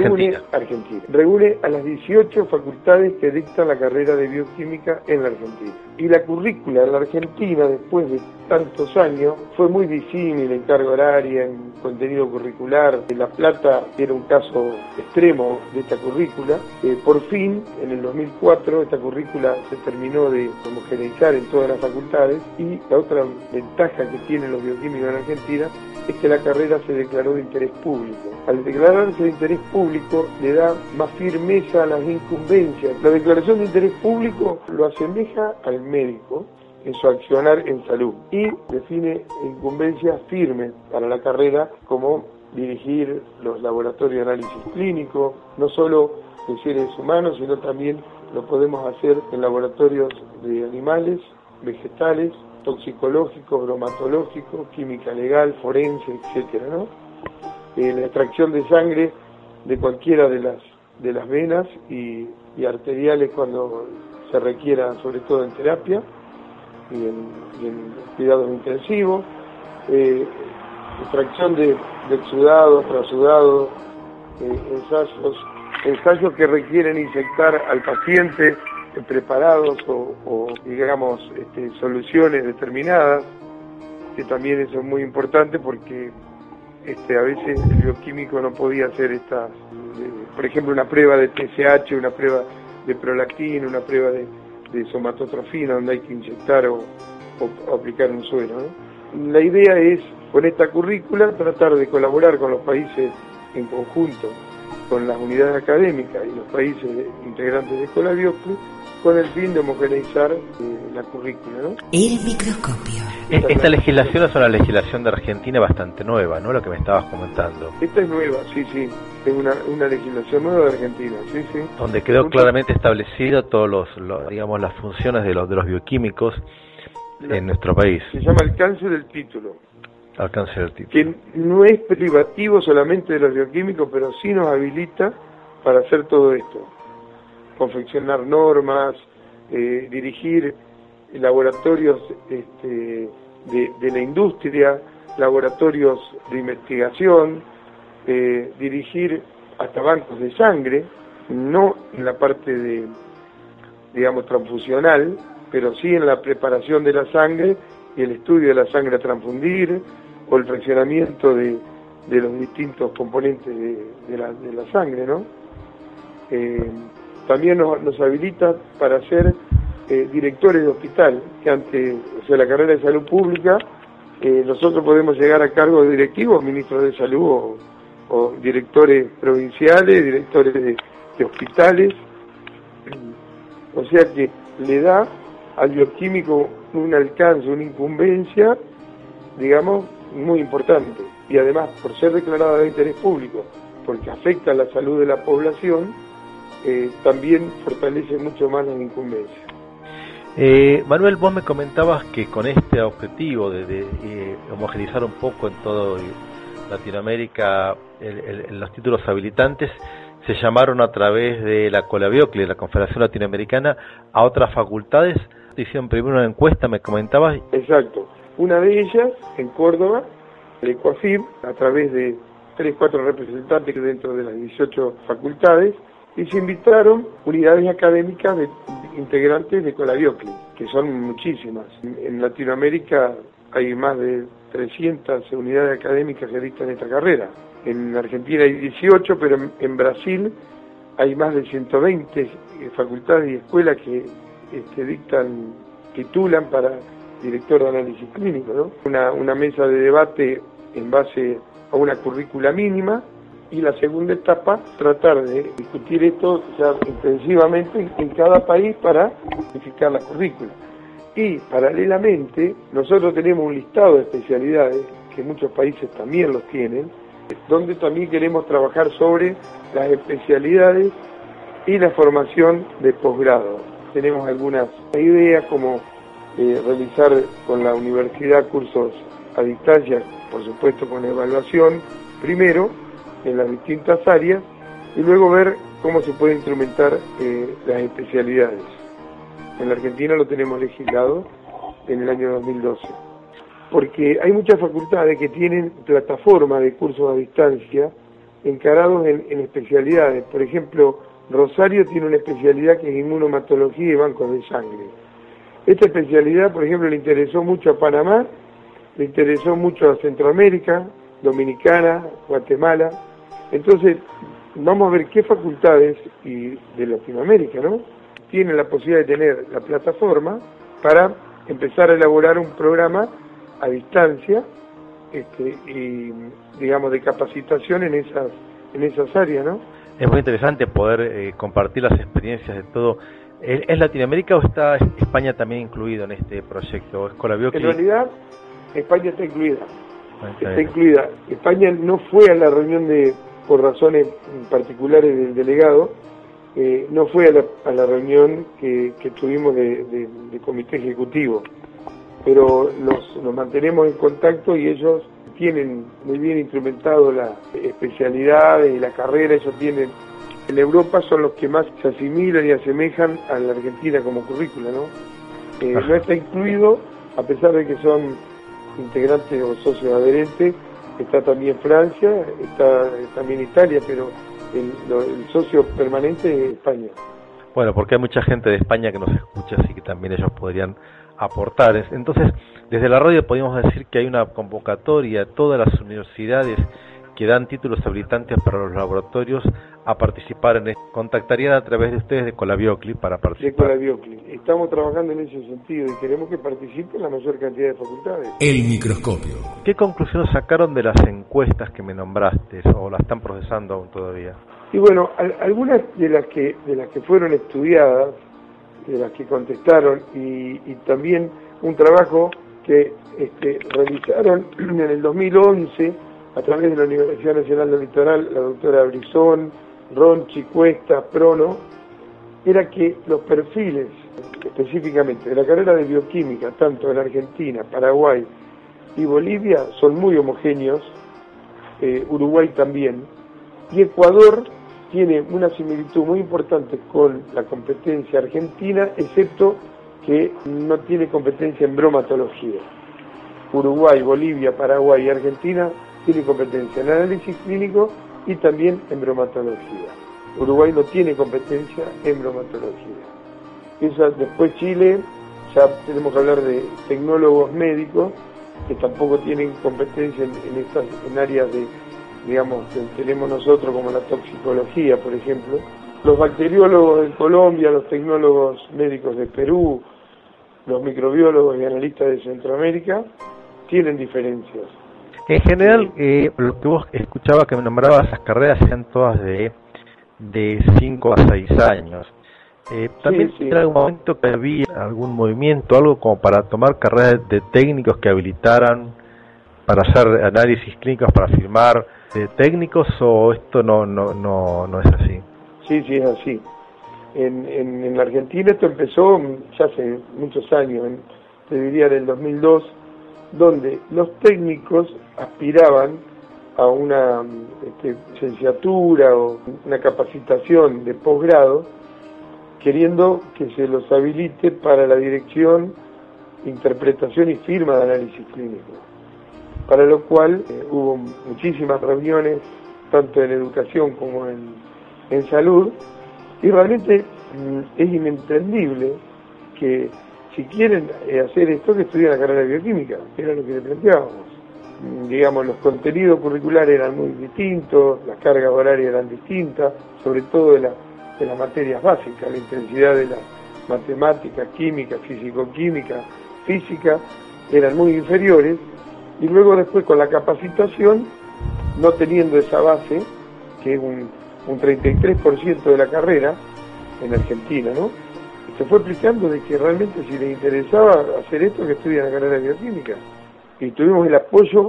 reúne a las 18 facultades que dictan la carrera de bioquímica en la Argentina. Y la currícula en la Argentina, después de tantos años, fue muy disímil en carga horaria, en contenido curricular. La Plata era un caso extremo de esta currícula. Por fin, en el 2004, esta currícula se terminó de homogeneizar en todas las facultades, y la otra ventaja que tienen los bioquímicos en Argentina es que la carrera se declaró de interés público. Al declararse de interés público le da más firmeza a las incumbencias. La declaración de interés público lo asemeja al médico en su accionar en salud y define incumbencias firmes para la carrera como dirigir los laboratorios de análisis clínico, no solo de seres humanos, sino también lo podemos hacer en laboratorios de animales, vegetales, toxicológicos, bromatológicos, química legal, forense, etcétera, ¿no? La extracción de sangre de cualquiera de las venas y arteriales cuando se requiera, sobre todo en terapia y en cuidados intensivos, extracción de exudados, trasudados, ensayos que requieren inyectar al paciente preparados o digamos soluciones determinadas, que también eso es muy importante porque a veces el bioquímico no podía hacer por ejemplo, una prueba de TSH, una prueba de prolactina, una prueba de somatotrofina, donde hay que inyectar o aplicar un suero, ¿no? La idea es, con esta currícula, tratar de colaborar con los países en conjunto, con las unidades académicas y los países integrantes de Colabiocli, con el fin de homogeneizar la currícula, ¿no? El microscopio. Esta legislación es una legislación de Argentina bastante nueva, ¿no? Lo que me estabas comentando. Esta es nueva, sí. Es una legislación nueva de Argentina, sí. Donde quedó claramente establecido todos digamos, las funciones de los bioquímicos en nuestro país. Se llama alcance del título. Alcance del título. Que no es privativo solamente de los bioquímicos, pero sí nos habilita para hacer todo esto. Confeccionar normas, dirigir laboratorios de la industria, laboratorios de investigación, dirigir hasta bancos de sangre, no en la parte de, digamos, transfusional, pero sí en la preparación de la sangre y el estudio de la sangre a transfundir o el fraccionamiento de los distintos componentes de la sangre, ¿no? También nos habilita para ser directores de hospital, que ante la carrera de salud pública nosotros podemos llegar a cargo de directivos, ministros de salud o directores provinciales, directores de hospitales, o sea que le da al bioquímico un alcance, una incumbencia, digamos, muy importante, y además por ser declarada de interés público, porque afecta a la salud de la población, también fortalece mucho más las incumbencias. Manuel, vos me comentabas que con este objetivo de homogeneizar un poco en todo Latinoamérica los títulos habilitantes, se llamaron a través de la Colabiocli, la Confederación Latinoamericana, a otras facultades. Hicieron primero una encuesta, me comentabas. Exacto. Una de ellas, en Córdoba, el ECOAFIB, a través de 3-4 representantes dentro de las 18 facultades, y se invitaron unidades académicas integrantes de Colabiocli, que son muchísimas. En Latinoamérica hay más de 300 unidades académicas que dictan esta carrera. En Argentina hay 18, pero en Brasil hay más de 120 facultades y escuelas que titulan para director de análisis clínico, ¿no? Una mesa de debate en base a una currícula mínima, y la segunda etapa, tratar de discutir esto ya intensivamente en cada país para modificar la currícula. Y paralelamente, nosotros tenemos un listado de especialidades, que muchos países también los tienen, donde también queremos trabajar sobre las especialidades y la formación de posgrado. Tenemos algunas ideas como realizar con la universidad cursos a distancia, por supuesto con evaluación, primero, en las distintas áreas, y luego ver cómo se puede instrumentar las especialidades. En la Argentina lo tenemos legislado en el año 2012. Porque hay muchas facultades que tienen plataformas de cursos a distancia encarados en especialidades. Por ejemplo, Rosario tiene una especialidad que es inmunomatología y bancos de sangre. Esta especialidad, por ejemplo, le interesó mucho a Panamá, le interesó mucho a Centroamérica, Dominicana, Guatemala. Entonces, vamos a ver qué facultades y de Latinoamérica, ¿no?, tienen la posibilidad de tener la plataforma para empezar a elaborar un programa a distancia y, digamos, de capacitación en esas áreas, ¿no? Es muy interesante poder compartir las experiencias de todo. ¿Es Latinoamérica o está España también incluido en este proyecto? ¿Es Colabiocli? En realidad, España está incluida. está incluida. España no fue a la reunión por razones particulares del delegado, no fue a la reunión que tuvimos de comité ejecutivo, pero nos mantenemos en contacto y ellos tienen muy bien instrumentado la especialidad y la carrera. Ellos tienen, en Europa son los que más se asimilan y asemejan a la Argentina como currícula, ¿no? No está incluido, a pesar de que son integrantes o socios adherentes, está también Francia, está también Italia, pero el socio permanente es España. Bueno, porque hay mucha gente de España que nos escucha, así que también ellos podrían aportar. Entonces, desde la radio podríamos decir que hay una convocatoria a todas las universidades que dan títulos habilitantes para los laboratorios a participar en esto. Contactarían a través de ustedes de Colabiocli para participar. De Colabiocli. Estamos trabajando en ese sentido y queremos que participen la mayor cantidad de facultades. El microscopio. ¿Qué conclusiones sacaron de las encuestas que me nombraste o las están procesando aún todavía? Y bueno, algunas de las que fueron estudiadas, de las que contestaron, y también un trabajo que realizaron en el 2011 a través de la Universidad Nacional del Litoral, la doctora Brizón, Ronchi, Cuesta, Prono, era que los perfiles específicamente de la carrera de bioquímica, tanto en Argentina, Paraguay y Bolivia, son muy homogéneos, Uruguay también, y Ecuador tiene una similitud muy importante con la competencia argentina, excepto que no tiene competencia en bromatología. Uruguay, Bolivia, Paraguay y Argentina tienen competencia en análisis clínico y también en bromatología. Uruguay no tiene competencia en bromatología. Después Chile, ya tenemos que hablar de tecnólogos médicos, que tampoco tienen competencia en áreas de, digamos, que tenemos nosotros, como la toxicología, por ejemplo. Los bacteriólogos de Colombia, los tecnólogos médicos de Perú, los microbiólogos y analistas de Centroamérica tienen diferencias. En general, lo que vos escuchabas que me nombrabas, las carreras sean todas de 5 a 6 años. También en algún momento que había algún movimiento, algo como para tomar carreras de técnicos que habilitaran para hacer análisis clínicos, para firmar de técnicos, o esto no es así. Sí, es así. En la Argentina esto empezó ya hace muchos años, te diría del 2002, donde los técnicos aspiraban a una licenciatura o una capacitación de posgrado, queriendo que se los habilite para la dirección, interpretación y firma de análisis clínico. Para lo cual hubo muchísimas reuniones, tanto en educación como en salud, y realmente es inentendible que si quieren hacer esto, que estudien la carrera de bioquímica, era lo que le planteábamos. Digamos, los contenidos curriculares eran muy distintos, las cargas horarias eran distintas, sobre todo de las materias básicas, la intensidad de la matemática, química, físico-química, física, eran muy inferiores, y luego después con la capacitación, no teniendo esa base, que es un 33% de la carrera en Argentina, ¿no? Se fue explicando de que realmente si les interesaba hacer esto, que estudien la carrera de bioquímica. Y tuvimos el apoyo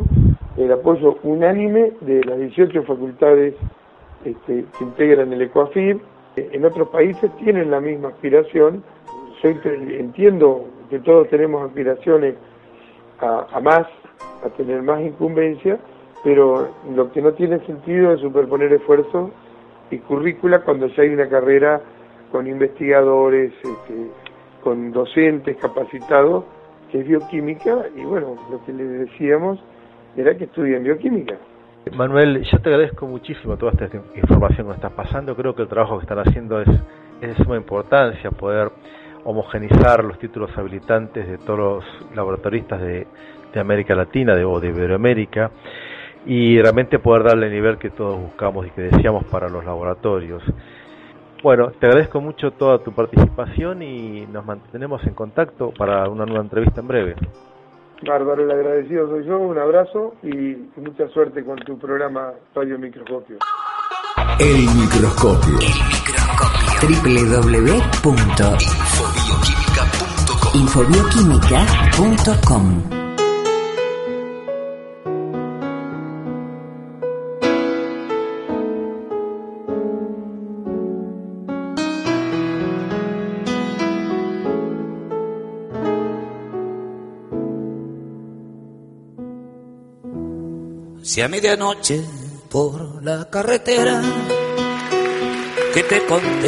unánime de las 18 facultades que integran el ECOAFIB. En otros países tienen la misma aspiración. Yo entiendo que todos tenemos aspiraciones a más, a tener más incumbencia, pero lo que no tiene sentido es superponer esfuerzos y currícula cuando ya hay una carrera con investigadores, con docentes capacitados, que es bioquímica, y bueno, lo que les decíamos era que estudien bioquímica. Manuel, yo te agradezco muchísimo toda esta información que nos estás pasando. Creo que el trabajo que están haciendo es de suma importancia, poder homogenizar los títulos habilitantes de todos los laboratoristas de América Latina o de Iberoamérica, y realmente poder darle el nivel que todos buscamos y que deseamos para los laboratorios. Bueno, te agradezco mucho toda tu participación y nos mantenemos en contacto para una nueva entrevista en breve. Bárbaro, el agradecido soy yo, un abrazo y mucha suerte con tu programa Radio Microscopio. El microscopio. www.infobioquímica.com Si a medianoche por la carretera que te conté,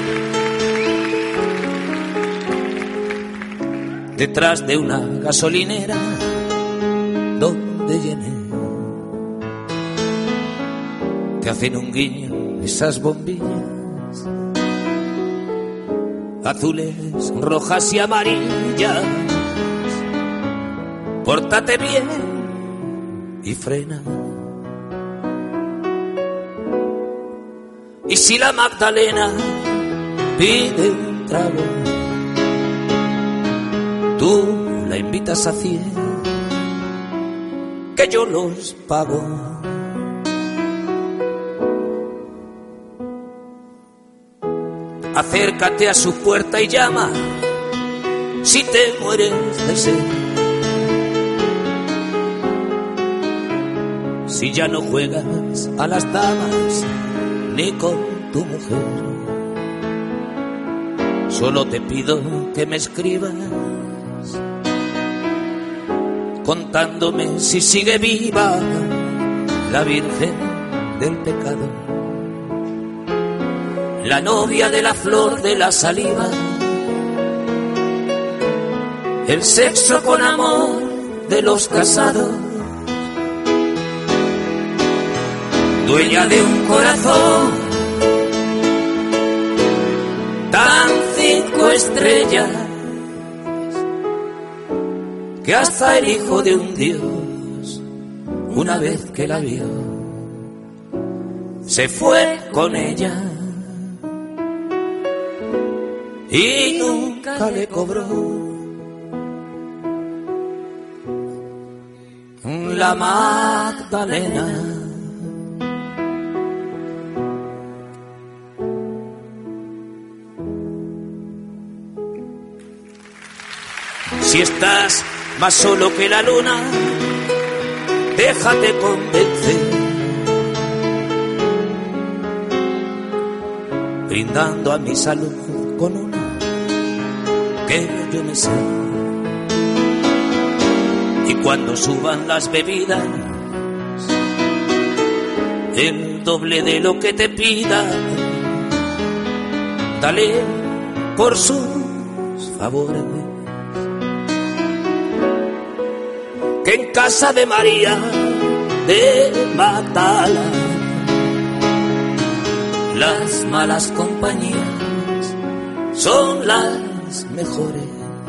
detrás de una gasolinera donde llené, te hacen un guiño esas bombillas azules, rojas y amarillas. Pórtate bien y frena. Y si la Magdalena pide un trago, tú la invitas a 100, que yo los pago. Acércate a su puerta y llama si te mueres de sed. Si ya no juegas a las damas ni con tu mujer, solo te pido que me escribas contándome si sigue viva la Virgen del Pecado, la novia de la flor de la saliva, el sexo con amor de los casados, dueña de un corazón tan 5 estrellas que hasta el hijo de un dios, una vez que la vio, se fue con ella y nunca le cobró. La Magdalena. Si estás más solo que la luna, déjate convencer, brindando a mi salud con una que yo me sé. Y cuando suban las bebidas, el doble de lo que te pida, dale por sus favores. Que en casa de María de Magdala las malas compañías son las mejores.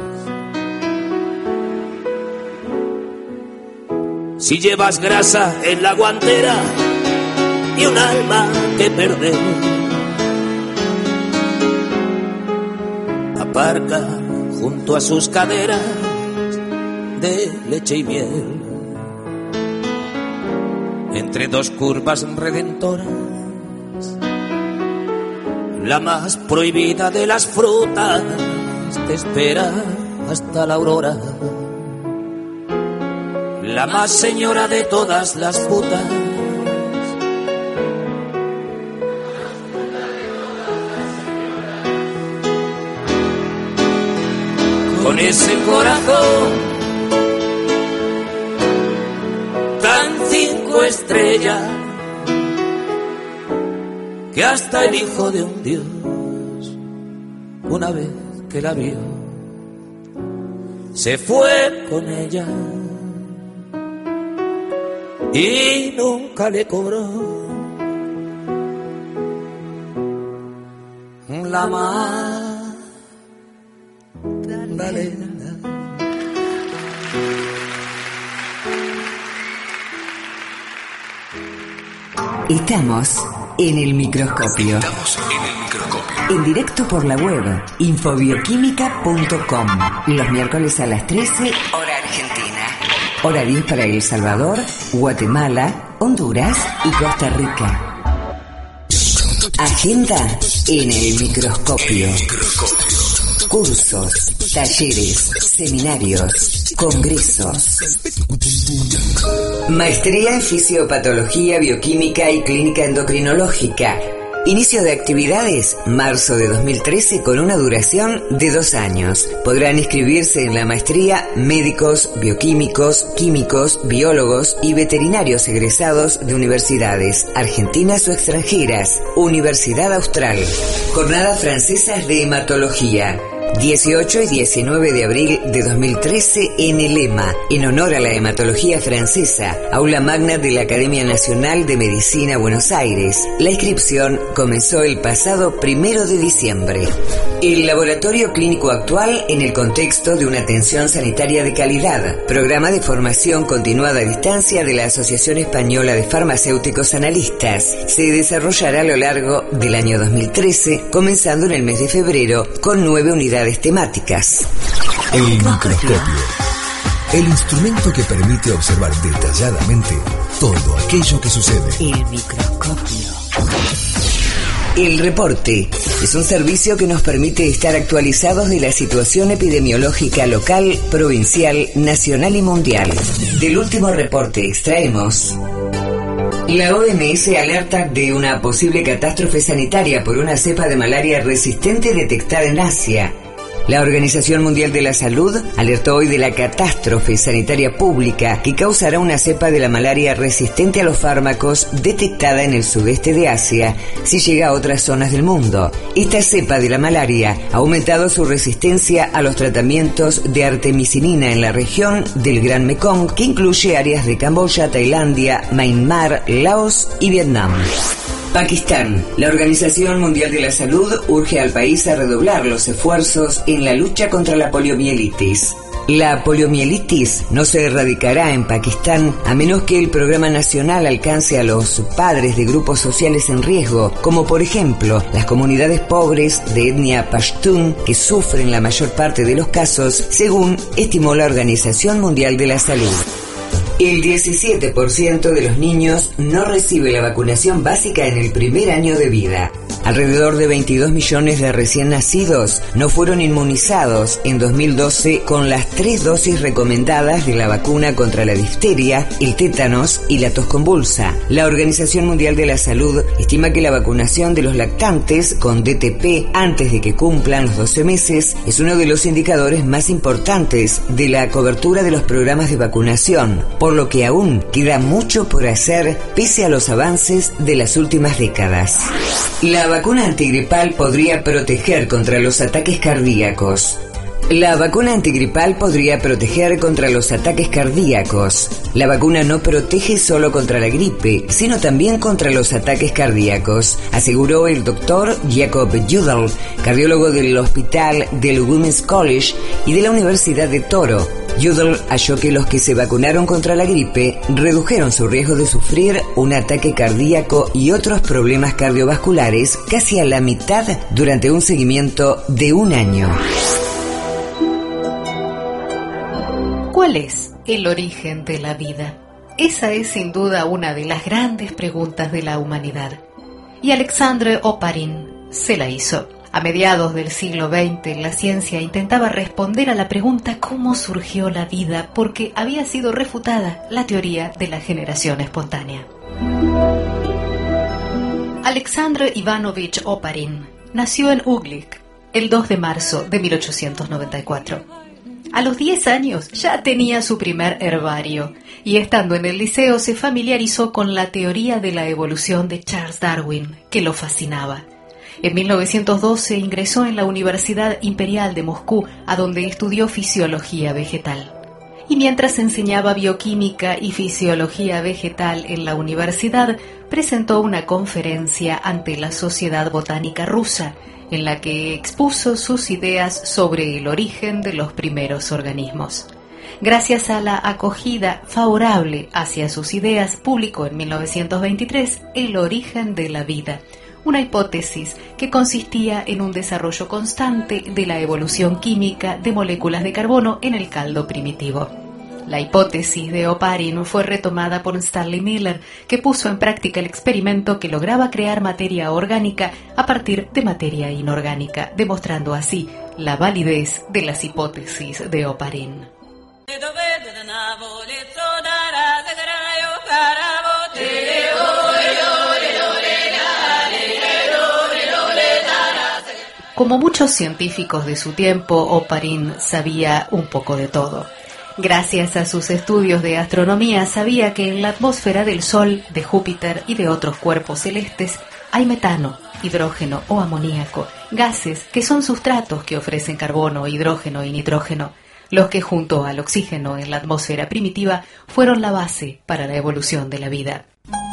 Si llevas grasa en la guantera y un alma que perder, aparca junto a sus caderas de leche y miel, entre dos curvas redentoras, la más prohibida de las frutas te espera hasta la aurora, la más señora de todas las putas, con ese corazón tan 5 estrellas que hasta el hijo de un dios, una vez que la vio, se fue con ella y nunca le cobró. La Magdalena. Estamos en el microscopio. En directo por la web infobioquímica.com. Los miércoles a las 13, hora argentina. Hora 10 para El Salvador, Guatemala, Honduras y Costa Rica. Agenda en el microscopio. Cursos, talleres, seminarios, congresos. Maestría en Fisiopatología, Bioquímica y Clínica Endocrinológica. Inicio de actividades, marzo de 2013, con una duración de 2 años. Podrán inscribirse en la maestría médicos, bioquímicos, químicos, biólogos y veterinarios egresados de universidades argentinas o extranjeras. Universidad Austral. Jornadas francesas de hematología. 18 y 19 de abril de 2013 en el EMA, en honor a la hematología francesa, aula magna de la Academia Nacional de Medicina Buenos Aires. La inscripción comenzó el pasado 1 de diciembre. El laboratorio clínico actual en el contexto de una atención sanitaria de calidad, programa de formación continuada a distancia de la Asociación Española de Farmacéuticos Analistas, se desarrollará a lo largo del año 2013, comenzando en el mes de febrero con 9 unidades temáticas. El microscopio. El instrumento que permite observar detalladamente todo aquello que sucede. El microscopio. El reporte es un servicio que nos permite estar actualizados de la situación epidemiológica local, provincial, nacional y mundial. Del último reporte extraemos: la OMS alerta de una posible catástrofe sanitaria por una cepa de malaria resistente detectada en Asia. La Organización Mundial de la Salud alertó hoy de la catástrofe sanitaria pública que causará una cepa de la malaria resistente a los fármacos detectada en el sudeste de Asia si llega a otras zonas del mundo. Esta cepa de la malaria ha aumentado su resistencia a los tratamientos de artemisinina en la región del Gran Mekong, que incluye áreas de Camboya, Tailandia, Myanmar, Laos y Vietnam. Pakistán. La Organización Mundial de la Salud urge al país a redoblar los esfuerzos en la lucha contra la poliomielitis. La poliomielitis no se erradicará en Pakistán a menos que el programa nacional alcance a los padres de grupos sociales en riesgo, como por ejemplo las comunidades pobres de etnia pashtun, que sufren la mayor parte de los casos, según estimó la Organización Mundial de la Salud. El 17% de los niños no recibe la vacunación básica en el primer año de vida. Alrededor de 22 millones de recién nacidos no fueron inmunizados en 2012 con las 3 dosis recomendadas de la vacuna contra la difteria, el tétanos y la tos convulsa. La Organización Mundial de la Salud estima que la vacunación de los lactantes con DTP antes de que cumplan los 12 meses es uno de los indicadores más importantes de la cobertura de los programas de vacunación, por lo que aún queda mucho por hacer pese a los avances de las últimas décadas. La vacuna antigripal podría proteger contra los ataques cardíacos. La vacuna antigripal podría proteger contra los ataques cardíacos. La vacuna no protege solo contra la gripe, sino también contra los ataques cardíacos, aseguró el doctor Jacob Udall, cardiólogo del Hospital del Women's College y de la Universidad de Toro. Udall halló que los que se vacunaron contra la gripe redujeron su riesgo de sufrir un ataque cardíaco y otros problemas cardiovasculares casi a la mitad durante un seguimiento de 1 año. ¿Cuál es el origen de la vida? Esa es sin duda una de las grandes preguntas de la humanidad. Y Alexandre Oparin se la hizo. A mediados del siglo XX, la ciencia intentaba responder a la pregunta ¿cómo surgió la vida? Porque había sido refutada la teoría de la generación espontánea. Alexandre Ivanovich Oparin nació en Uglich el 2 de marzo de 1894. A los 10 años ya tenía su primer herbario y estando en el liceo se familiarizó con la teoría de la evolución de Charles Darwin, que lo fascinaba. En 1912 ingresó en la Universidad Imperial de Moscú, a donde estudió fisiología vegetal. Y mientras enseñaba bioquímica y fisiología vegetal en la universidad, presentó una conferencia ante la Sociedad Botánica Rusa, en la que expuso sus ideas sobre el origen de los primeros organismos. Gracias a la acogida favorable hacia sus ideas, publicó en 1923 El origen de la vida, una hipótesis que consistía en un desarrollo constante de la evolución química de moléculas de carbono en el caldo primitivo. La hipótesis de Oparin fue retomada por Stanley Miller, que puso en práctica el experimento que lograba crear materia orgánica a partir de materia inorgánica, demostrando así la validez de las hipótesis de Oparin. Como muchos científicos de su tiempo, Oparin sabía un poco de todo. Gracias a sus estudios de astronomía, sabía que en la atmósfera del Sol, de Júpiter y de otros cuerpos celestes hay metano, hidrógeno o amoníaco, gases que son sustratos que ofrecen carbono, hidrógeno y nitrógeno, los que junto al oxígeno en la atmósfera primitiva fueron la base para la evolución de la vida.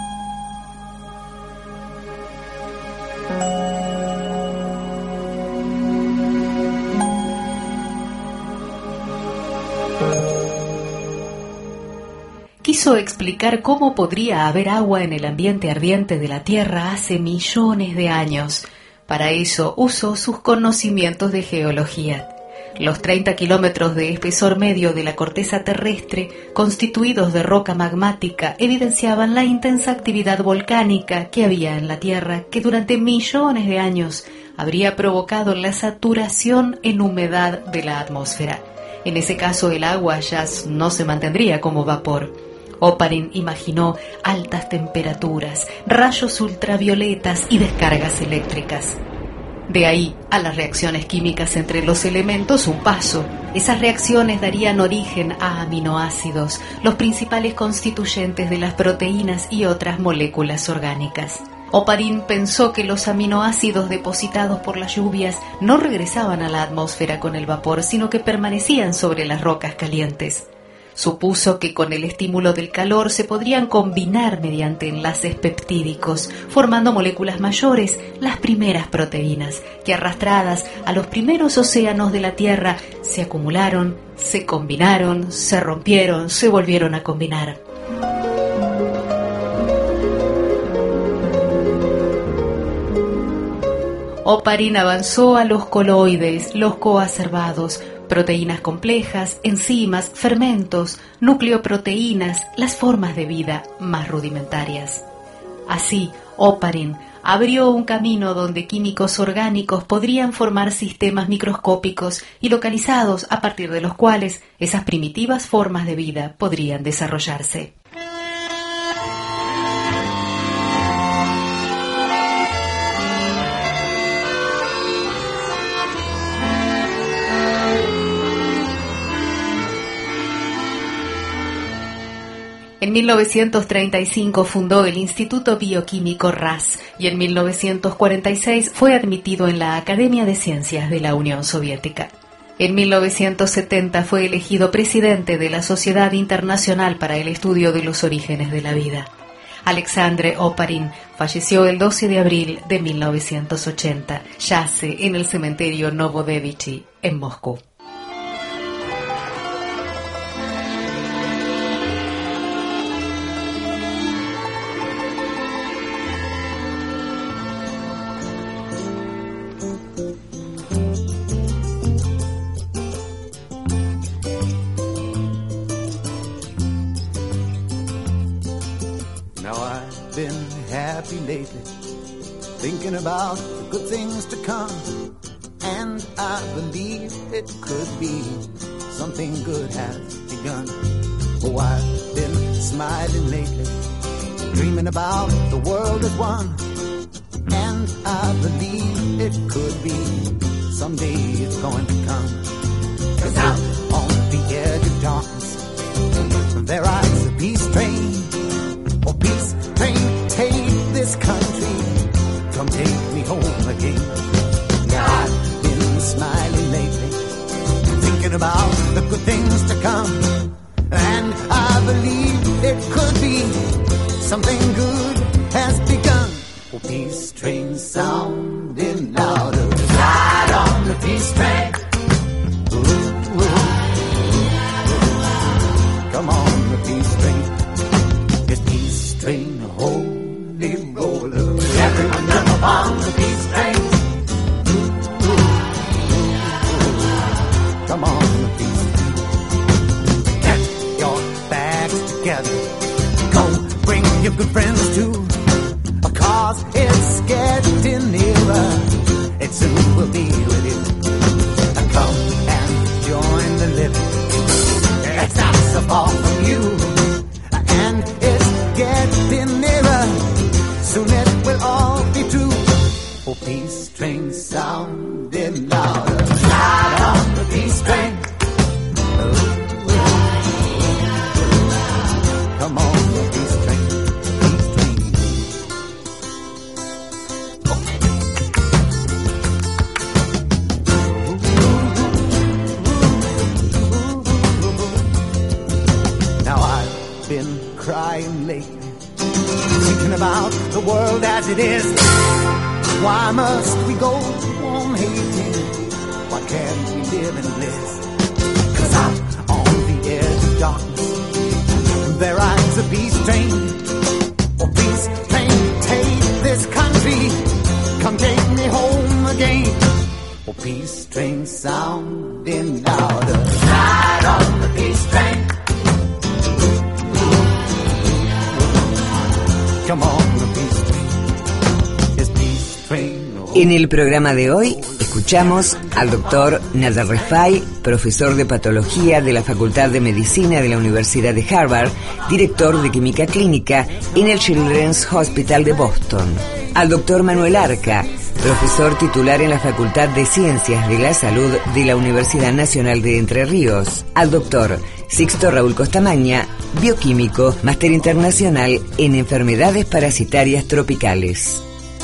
Quiso explicar cómo podría haber agua en el ambiente ardiente de la Tierra hace millones de años. Para eso usó sus conocimientos de geología. Los 30 kilómetros de espesor medio de la corteza terrestre, constituidos de roca magmática, evidenciaban la intensa actividad volcánica que había en la Tierra, que durante millones de años habría provocado la saturación en humedad de la atmósfera. En ese caso, el agua ya no se mantendría como vapor. Oparin imaginó altas temperaturas, rayos ultravioletas y descargas eléctricas. De ahí a las reacciones químicas entre los elementos un paso. Esas reacciones darían origen a aminoácidos, los principales constituyentes de las proteínas y otras moléculas orgánicas. Oparin pensó que los aminoácidos depositados por las lluvias no regresaban a la atmósfera con el vapor, sino que permanecían sobre las rocas calientes. Supuso que con el estímulo del calor se podrían combinar mediante enlaces peptídicos, formando moléculas mayores, las primeras proteínas, que arrastradas a los primeros océanos de la Tierra se acumularon, se combinaron, se rompieron, se volvieron a combinar. Oparin avanzó a los coloides, los coacervados, proteínas complejas, enzimas, fermentos, nucleoproteínas, las formas de vida más rudimentarias. Así, Oparin abrió un camino donde químicos orgánicos podrían formar sistemas microscópicos y localizados a partir de los cuales esas primitivas formas de vida podrían desarrollarse. En 1935 fundó el Instituto Bioquímico RAS y en 1946 fue admitido en la Academia de Ciencias de la Unión Soviética. En 1970 fue elegido presidente de la Sociedad Internacional para el Estudio de los Orígenes de la Vida. Alexandre Oparin falleció el 12 de abril de 1980. Yace en el cementerio Novodevichy, en Moscú. Lately, thinking about the good things to come, and I believe it could be something good has begun. Oh, I've been smiling lately, dreaming about the world as one, and I believe it could be someday it's going to come. 'Cause out on the edge of darkness, there rides a peace train. Oh, peace train, take this country, come take me home again. Now I've been smiling lately, thinking about the good things to come, and I believe it could be something good has begun. Oh, peace train sounding louder, ride on the peace train. Ooh, ooh, ooh. Come on, the peace train. This peace train, holy roller. Everyone jump on the peace train. Ooh, ooh, ooh. Come on, the peace train. Get your bags together. Go bring your good friends too, 'cause it's getting nearer. crying lately, thinking about the world as it is. Why must we go on hating? Why can't we live in bliss? 'Cause out on the edge of darkness there rides a peace train. Oh, peace train, take this country, come take me home again. Oh, peace train sounding louder, ride on the peace train. Come on, the peace train, it's peace train. En el programa de hoy escuchamos al doctor Nader Refai, profesor de patología de la Facultad de Medicina de la Universidad de Harvard, director de química clínica en el Children's Hospital de Boston. Al doctor Manuel Arca, profesor titular en la Facultad de Ciencias de la Salud de la Universidad Nacional de Entre Ríos. Al doctor Sixto Raúl Costamaña, bioquímico, máster internacional en enfermedades parasitarias tropicales.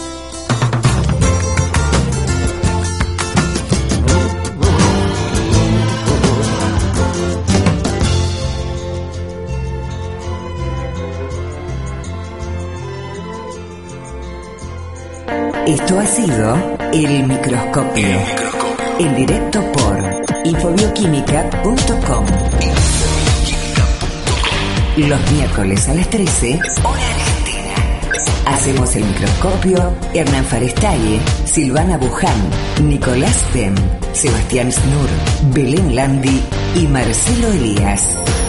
Esto ha sido El Microscopio. En directo por infobioquímica.com. Los miércoles a las 13, hora argentina. Hacemos El Microscopio Hernán Farestaye, Silvana Buján, Nicolás Bem, Sebastián Snur, Belén Landi y Marcelo Elías.